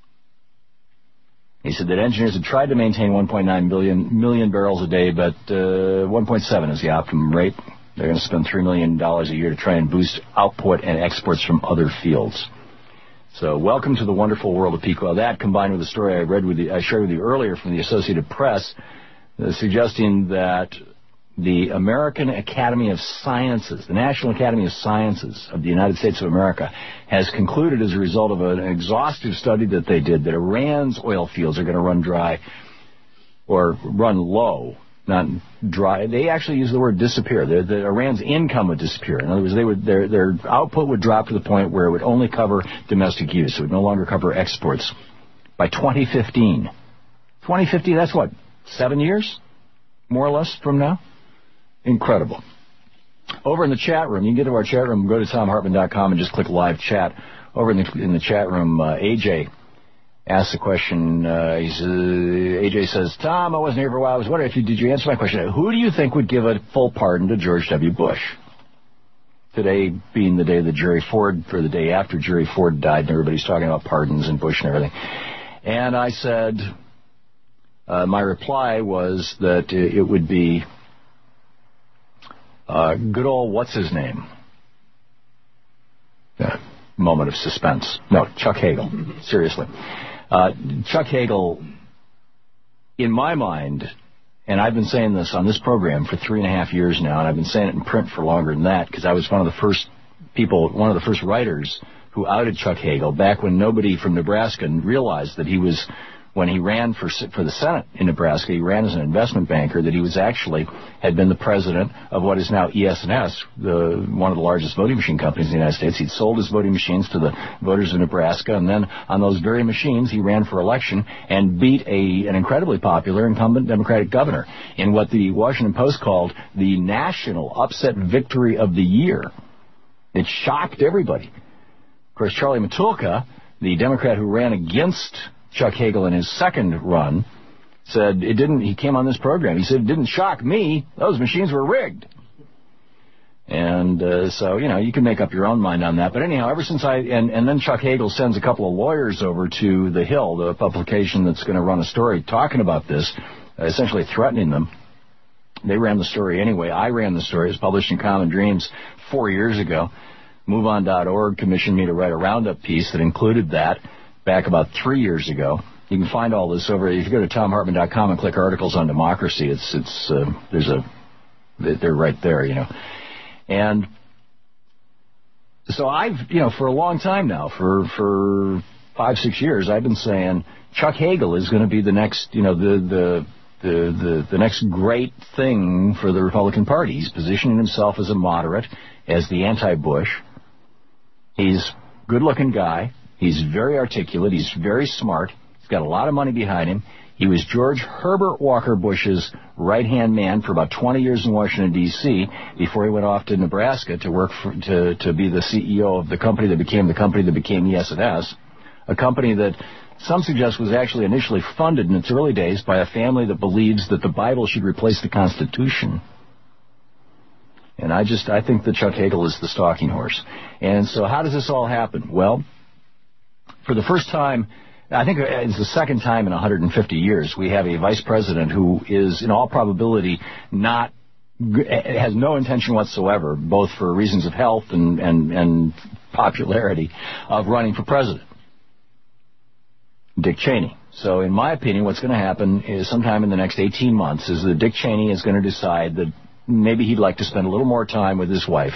S2: He said that engineers had tried to maintain one point nine billion million barrels a day, but uh, one point seven is the optimum rate. They're going to spend three million dollars a year to try and boost output and exports from other fields. So welcome to the wonderful world of peak oil. That, combined with the story I read with you, I shared with you earlier from the Associated Press, uh, suggesting that the American Academy of Sciences, the National Academy of Sciences of the United States of America, has concluded as a result of an exhaustive study that they did that Iran's oil fields are going to run dry or run low, not dry. They actually use the word disappear. The, the Iran's income would disappear. In other words, they would their their output would drop to the point where it would only cover domestic use. It would no longer cover exports by twenty fifteen. twenty fifty, that's what, seven years, more or less, from now? Incredible. Over in the chat room, you can get to our chat room, go to tom hartman dot com and just click live chat. Over in the, in the chat room, uh, A J asked a question. Uh, he's, uh, A J says, Tom, I wasn't here for a while. I was wondering if you, did you answer my question? Who do you think would give a full pardon to George W. Bush? Today being the day that Jerry Ford, or the day after Jerry Ford died, and everybody's talking about pardons and Bush and everything. And I said, uh, my reply was that it would be Uh, good old, what's his name? Uh, moment of suspense. No, Chuck Hagel. Seriously. Uh, Chuck Hagel, in my mind, and I've been saying this on this program for three and a half years now, and I've been saying it in print for longer than that, because I was one of the first people, one of the first writers who outed Chuck Hagel back when nobody from Nebraska realized that he was when he ran for for the Senate in Nebraska, he ran as an investment banker, that he was actually had been the president of what is now E S N S, the one of the largest voting machine companies in the United States. He'd sold his voting machines to the voters of Nebraska, and then on those very machines, he ran for election and beat a an incredibly popular incumbent Democratic governor in what the Washington Post called the national upset victory of the year. It shocked everybody. Of course, Charlie Matulka, the Democrat who ran against Chuck Hagel in his second run, said it didn't. He came on this program. He said it didn't shock me. Those machines were rigged. And uh, so, you know, you can make up your own mind on that. But anyhow, ever since I and and then Chuck Hagel sends a couple of lawyers over to The Hill, the publication that's going to run a story talking about this, uh, essentially threatening them. They ran the story anyway. I ran the story. It was published in Common Dreams four years ago. move on dot org commissioned me to write a roundup piece that included that back about three years ago. You can find all this over, if you go to tom hartman dot com and click articles on democracy, it's, it's, uh, there's a, they're right there, you know. And so I've, you know, for a long time now, for, for five, six years, I've been saying Chuck Hagel is going to be the next, you know, the, the, the, the, the next great thing for the Republican Party. He's positioning himself as a moderate, as the anti-Bush. He's a good-looking guy. He's very articulate. He's very smart. He's got a lot of money behind him. He was George Herbert Walker Bush's right-hand man for about twenty years in Washington, D C, before he went off to Nebraska to work for, to, to be the C E O of the company that became the company that became E S N S, a company that some suggest was actually initially funded in its early days by a family that believes that the Bible should replace the Constitution. And I just, I think that Chuck Hagel is the stalking horse. And so how does this all happen? Well, for the first time, I think it's the second time in one hundred fifty years, we have a vice president who is, in all probability, not, has no intention whatsoever, both for reasons of health and, and, and popularity, of running for president. Dick Cheney. So in my opinion, what's going to happen is sometime in the next eighteen months is that Dick Cheney is going to decide that maybe he'd like to spend a little more time with his wife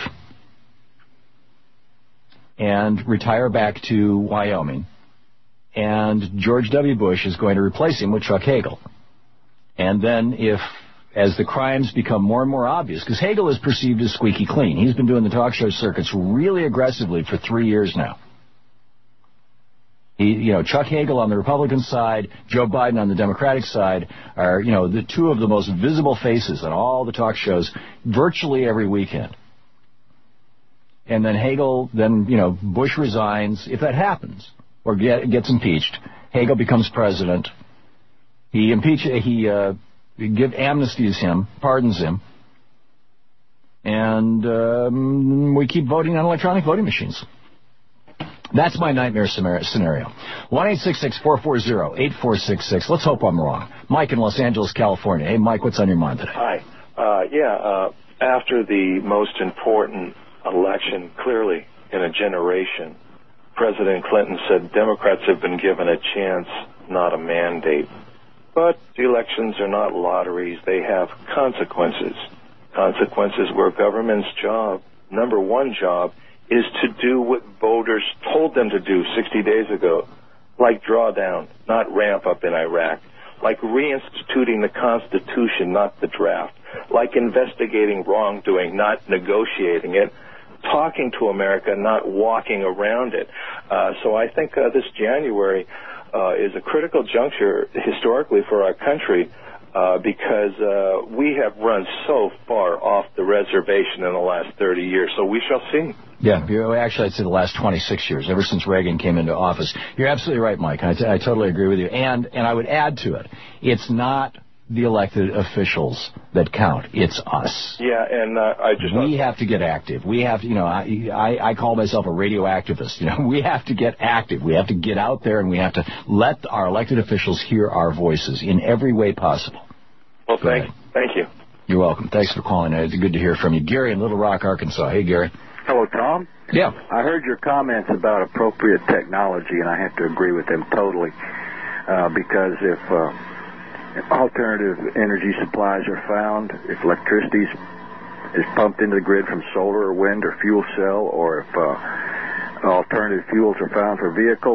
S2: and retire back to Wyoming. And George W. Bush is going to replace him with Chuck Hagel. And then if, as the crimes become more and more obvious, because Hagel is perceived as squeaky clean. He's been doing the talk show circuits really aggressively for three years now. He, you know, Chuck Hagel on the Republican side, Joe Biden on the Democratic side are, you know, the two of the most visible faces on all the talk shows virtually every weekend. And then Hagel, then, you know, Bush resigns, if that happens, or get, gets impeached. Hagel becomes president. He impeach, he uh, give amnesties him, pardons him, and um, we keep voting on electronic voting machines. That's my nightmare scenario. one eight six six, four four zero, eight four six six. Let's hope I'm wrong. Mike in Los Angeles, California. Hey, Mike, what's on your mind today?
S11: Hi. Uh, yeah, uh, after the most important election, clearly in a generation, President Clinton said Democrats have been given a chance, not a mandate. But the elections are not lotteries. They have consequences. Consequences where government's job, number one job, is to do what voters told them to do sixty days ago, like drawdown, not ramp up in Iraq, like reinstituting the Constitution, not the draft, like investigating wrongdoing, not negotiating it, talking to America, not walking around it. Uh, so I think uh, this January uh, is a critical juncture historically for our country uh, because uh, we have run so far off the reservation in the last thirty years. So we shall see.
S2: Yeah, actually, I'd say the last twenty-six years, ever since Reagan came into office. You're absolutely right, Mike. I, t- I totally agree with you. And and I would add to it, it's not the elected officials that count. It's us.
S11: Yeah, and uh, I just...
S2: We have to get active. We have to, you know, I, I, I call myself a radio activist. You know, we have to get active. We have to get out there, and we have to let our elected officials hear our voices in every way possible.
S11: Well, thank, thank you.
S2: You're welcome. Thanks for calling. It's good to hear from you. Gary in Little Rock, Arkansas. Hey, Gary.
S12: Hello, Tom.
S2: Yeah.
S12: I heard your comments about appropriate technology, and I have to agree with them totally. Uh, because if, uh, if alternative energy supplies are found, if electricity is pumped into the grid from solar or wind or fuel cell, or if uh, alternative fuels are found for vehicles,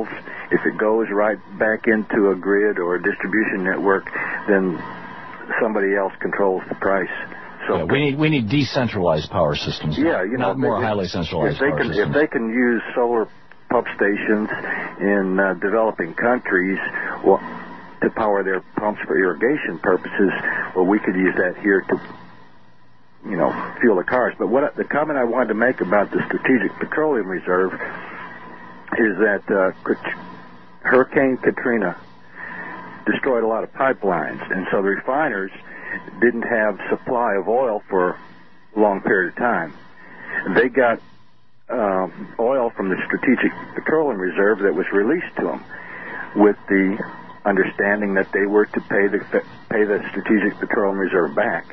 S12: if it goes right back into a grid or a distribution network, then somebody else controls the price. So
S2: yeah, we need we need decentralized power systems.
S12: Yeah, you know,
S2: not more
S12: if,
S2: highly centralized
S12: if they
S2: power
S12: can,
S2: systems.
S12: If they can use solar pump stations in uh, developing countries, well, to power their pumps for irrigation purposes, well, we could use that here to, you know, fuel the cars. But what the comment I wanted to make about the Strategic Petroleum Reserve is that uh, Hurricane Katrina destroyed a lot of pipelines, and so the refiners didn't have supply of oil for a long period of time. They got uh, oil from the Strategic Petroleum Reserve that was released to them with the understanding that they were to pay the pay the Strategic Petroleum Reserve back.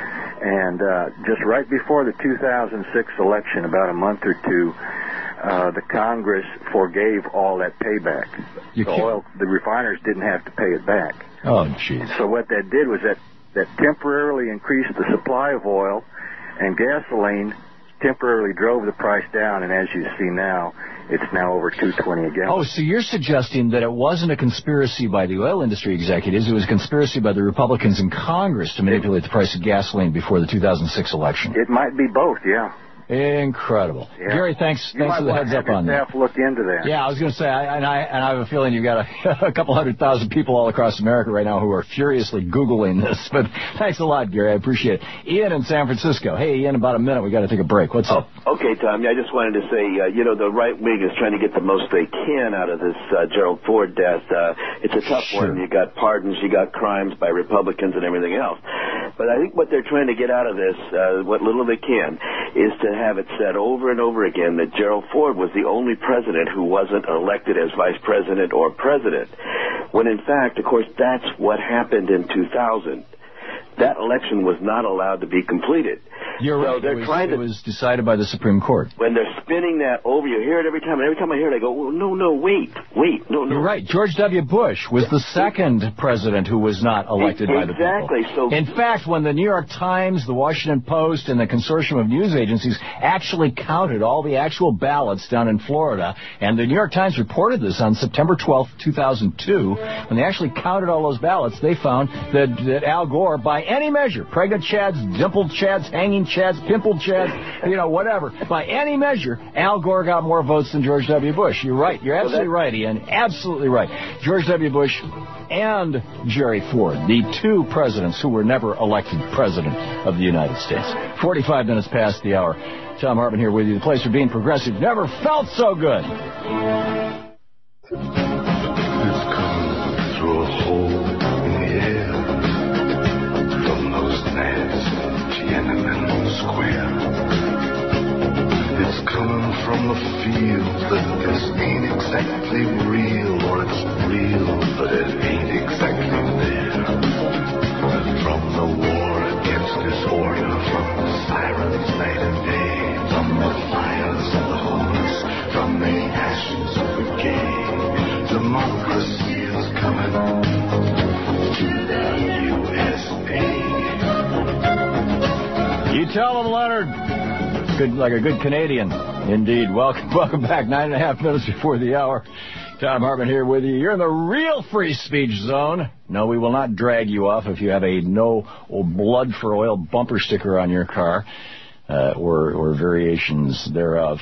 S12: And uh, just right before the two thousand six election, about a month or two, uh, the Congress forgave all that payback.
S2: You
S12: the oil, the refiners didn't have to pay it back.
S2: Oh, jeez.
S12: So what that did was that that temporarily increased the supply of oil, and gasoline temporarily drove the price down, and as you see now, it's now over two twenty a gallon.
S2: Oh, so you're suggesting that it wasn't a conspiracy by the oil industry executives, it was a conspiracy by the Republicans in Congress to manipulate the price of gasoline before the two thousand six election.
S12: It might be both, yeah.
S2: Incredible.
S12: Yeah.
S2: Gary, thanks
S12: You
S2: thanks
S12: might
S2: for the
S12: want
S2: heads
S12: to
S2: up
S12: have
S2: on
S12: your
S2: that.
S12: staff look into that.
S2: Yeah, I was going to say, I, and I and I have a feeling you've got a, a couple hundred thousand people all across America right now who are furiously Googling this. But thanks a lot, Gary. I appreciate it. Ian in San Francisco. Hey, Ian, about a minute. we got to take a break. What's up?
S13: Okay, Tom. I just wanted to say, uh, you know, the right wing is trying to get the most they can out of this uh, Gerald Ford death. Uh, it's a tough
S2: Sure.
S13: one. You got pardons, you got crimes by Republicans and everything else. But I think what they're trying to get out of this, uh, what little they can, is to have it said over and over again that Gerald Ford was the only president who wasn't elected as vice president or president. When in fact, of course, that's what happened in two thousand. That election was not allowed to be completed.
S2: You're
S13: so
S2: right.
S13: They're
S2: It was,
S13: trying to,
S2: it was decided by the Supreme Court.
S13: when they're spinning that over, you hear it every time, and every time I hear it, I go, well, no, no, wait, wait, no, no.
S2: You're right. George W. Bush was the second president who was not elected by the people.
S13: Exactly. So,
S2: in fact, when the New York Times, the Washington Post, and the consortium of news agencies actually counted all the actual ballots down in Florida, and the New York Times reported this on September twelfth, two thousand two, when they actually counted all those ballots, they found that, that Al Gore, by any measure, pregnant chads, dimpled chads, hanging chads, pimpled chads, you know, whatever, by any measure, Al Gore got more votes than George W. Bush. You're right. You're absolutely right, Ian. Absolutely right. George W. Bush and Jerry Ford, the two presidents who were never elected president of the United States. forty-five minutes past the hour. Tom Hartman here with you. The place for being progressive never felt so good.
S14: It's coming through a hole in the air from those nasty Tiananmen Square. It's coming from the field that this ain't exactly real, or it's real, but it ain't exactly there. And from the war against disorder, from the sirens night and day, from the fires of the homeless, from the ashes of the gay, democracy is coming to the U S A.
S2: You tell them, Leonard. Good, like a good Canadian, indeed. Welcome, welcome back. Nine and a half minutes before the hour. Tom Hartman here with you. You're in the real free speech zone. No, we will not drag you off if you have a no blood for oil bumper sticker on your car, uh, or or variations thereof.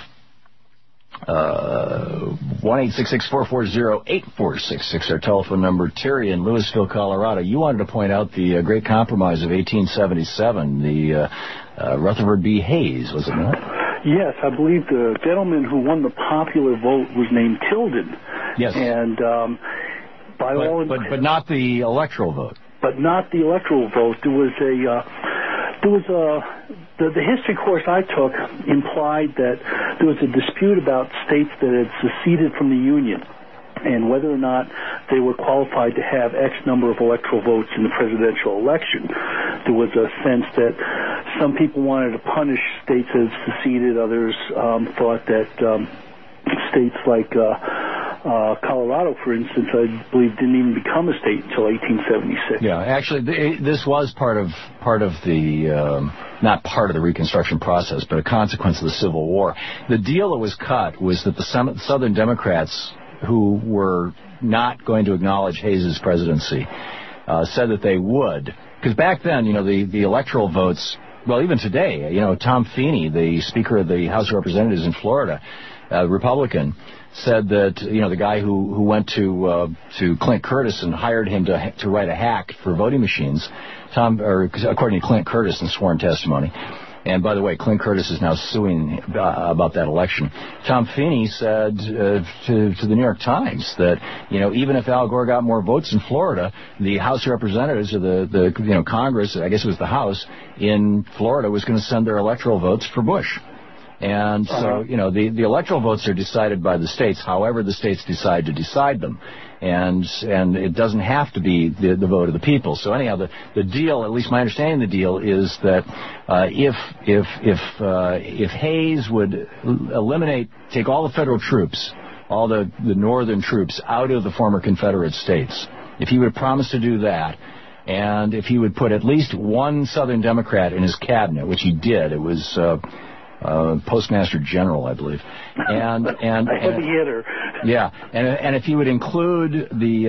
S2: Uh, one eight six six four four zero eight four six six, our telephone number. Terry in Louisville, Colorado. You wanted to point out the uh, Great Compromise of eighteen seventy-seven, the uh, uh, Rutherford B. Hayes, was it not?
S15: Yes, I believe the gentleman who won the popular vote was named Tilden.
S2: Yes.
S15: And um, by
S2: but,
S15: all,
S2: but but not the electoral vote.
S15: But not the electoral vote. There was a uh, there was a the, the history course I took implied that there was a dispute about states that had seceded from the Union, and whether or not they were qualified to have X number of electoral votes in the presidential election. There was a sense that some people wanted to punish states that had seceded. Others um, thought that um, states like uh, uh, Colorado, for instance, I believe didn't even become a state until eighteen seventy-six.
S2: Yeah, actually, th- this was part of part of the um, not part of the Reconstruction process, but a consequence of the Civil War. The deal that was cut was that the Southern Democrats who were not going to acknowledge Hayes' presidency uh, said that they would. Because back then, you know, the, the electoral votes, well, even today, you know, Tom Feeney, the Speaker of the House of Representatives in Florida, uh, Republican, said that, you know, the guy who, who went to uh, to Clint Curtis and hired him to to write a hack for voting machines, Tom, or according to Clint Curtis in sworn testimony. And by the way, Clint Curtis is now suing uh, about that election. Tom Feeney said uh, to, to the New York Times that, you know, even if Al Gore got more votes in Florida, the House of Representatives or the, the you know, Congress, I guess it was the House in Florida, was going to send their electoral votes for Bush. And so, you know, the, the electoral votes are decided by the states, however the states decide to decide them. And and it doesn't have to be the, the vote of the people. So anyhow, the, the deal, at least my understanding of the deal, is that uh, if if if uh, if Hayes would eliminate, take all the federal troops, all the, the northern troops out of the former Confederate states, if he would promise to do that, and if he would put at least one Southern Democrat in his cabinet, which he did, it was uh, uh, Postmaster General, I believe, and and,
S15: a heavy hitter.
S2: Yeah, and and if he would include the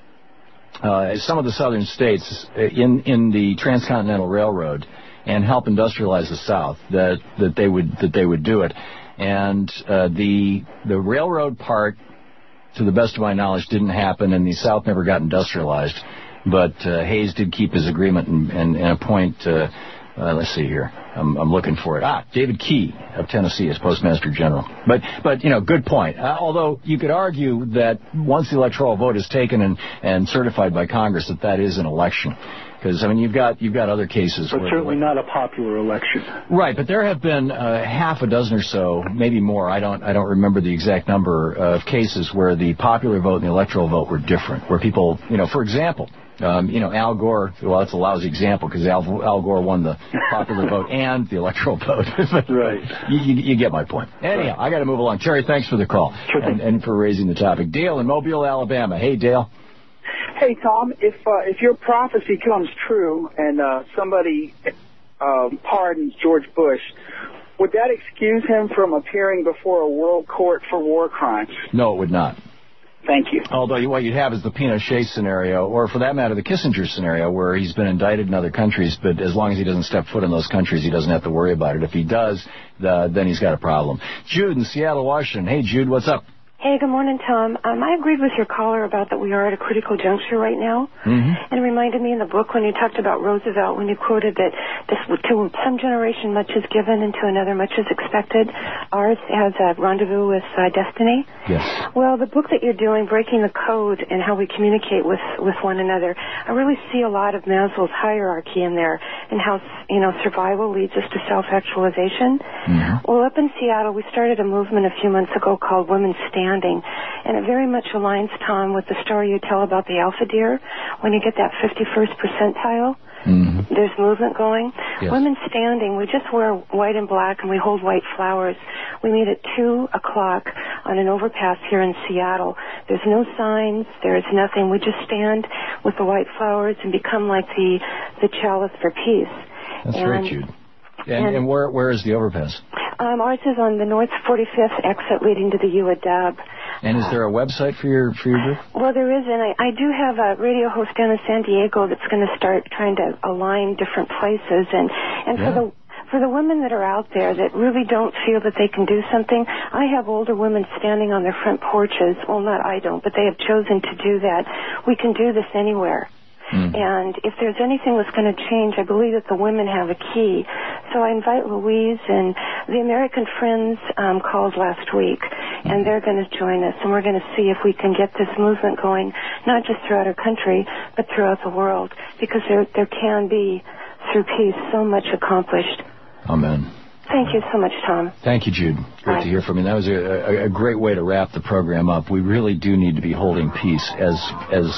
S2: uh, uh, some of the southern states in in the Transcontinental Railroad and help industrialize the South, that that they would that they would do it, and uh, the the railroad part, to the best of my knowledge, didn't happen, and the South never got industrialized. But uh, Hayes did keep his agreement and, and, and appoint. Uh, Uh, let's see here. I'm, I'm looking for it. Ah, David Key of Tennessee as Postmaster General. But, but you know, good point. Uh, although you could argue that once the electoral vote is taken and, and certified by Congress, that that is an election. Because, I mean, you've got you've got other cases.
S15: But
S2: where
S15: certainly not a popular election.
S2: Right, but there have been uh, half a dozen or so, maybe more. I don't I don't remember the exact number of cases where the popular vote and the electoral vote were different. Where people, you know, for example. Um, you know, Al Gore, well, that's a lousy example because Al, Al Gore won the popular vote and the electoral vote.
S15: Right.
S2: You, you, you get my point. Anyhow, right. I got to move along. Terry, thanks for the call
S15: sure.
S2: and, and for raising the topic. Dale in Mobile, Alabama. Hey, Dale.
S17: Hey, Tom, if uh, if your prophecy comes true and uh, somebody uh, pardons George Bush, would that excuse him from appearing before a world court for war crimes?
S2: No, it would not.
S17: Thank you.
S2: Although what you'd have is the Pinochet scenario, or for that matter, the Kissinger scenario, where he's been indicted in other countries, but as long as he doesn't step foot in those countries, he doesn't have to worry about it. If he does, the, then he's got a problem. Jude in Seattle, Washington. Hey, Jude, what's up?
S18: Hey, good morning, Tom. Um, I agreed with your caller about that we are at a critical juncture right now.
S2: Mm-hmm.
S18: And it reminded me in the book when you talked about Roosevelt, when you quoted that this, to some generation much is given and to another much is expected. Ours has a rendezvous with uh, destiny.
S2: Yes.
S18: Well, the book that you're doing, Breaking the Code and How We Communicate with, with one another, I really see a lot of Maslow's hierarchy in there and how, you know, survival leads us to self-actualization.
S2: Mm-hmm.
S18: Well, up in Seattle, we started a movement a few months ago called Women Stand. And it very much aligns, Tom, with the story you tell about the alpha deer. When you get that fifty-first percentile,
S2: mm-hmm.
S18: there's movement going.
S2: Yes.
S18: Women Standing, we just wear white and black and we hold white flowers. We meet at two o'clock on an overpass here in Seattle. There's no signs. There's nothing. We just stand with the white flowers and become like the, the chalice for peace.
S2: That's
S18: and,
S2: great, Jude. And, and, and where where is the overpass?
S18: Um, ours is on the North forty-fifth exit leading to the U A W.
S2: And is there a website for your for your group?
S18: Well, there is, and I, I do have a radio host down in San Diego that's going to start trying to align different places. And, and
S2: yeah.
S18: for the for the women that are out there that really don't feel that they can do something, I have older women standing on their front porches. Well, not I don't, but they have chosen to do that. We can do this anywhere.
S2: Mm.
S18: And if there's anything that's going to change, I believe that the women have a key. So I invite Louise, and the American Friends um, called last week, and they're going to join us, and we're going to see if we can get this movement going, not just throughout our country, but throughout the world, because there there can be, through peace, so much accomplished.
S2: Amen.
S18: Thank you so much, Tom.
S2: Thank you, Jude. Great
S18: Bye.
S2: to hear from you. That was a, a, a great way to wrap the program up. We really do need to be holding peace as as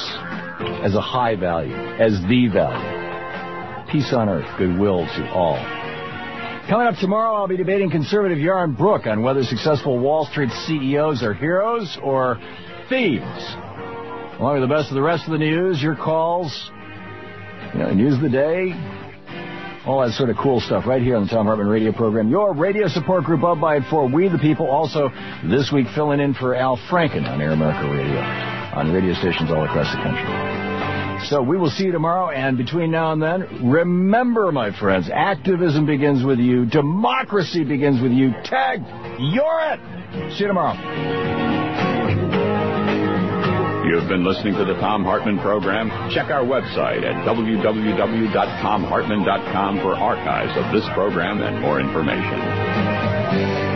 S2: as a high value, as the value. Peace on earth, goodwill to all. Coming up tomorrow, I'll be debating conservative Yaron Brook on whether successful Wall Street C E Os are heroes or thieves. Along with the best of the rest of the news, your calls, you know, news of the day, All that sort of cool stuff right here on the Thom Hartmann radio program. Your radio support group up by for We the People. Also, this week filling in for Al Franken on Air America Radio, on radio stations all across the country. So we will see you tomorrow, and between now and then, remember, my friends, activism begins with you. Democracy begins with you. Tag, you're it. See you tomorrow.
S1: You've been listening to the Thom Hartmann Program. Check our website at w w w dot tom hartmann dot com for archives of this program and more information.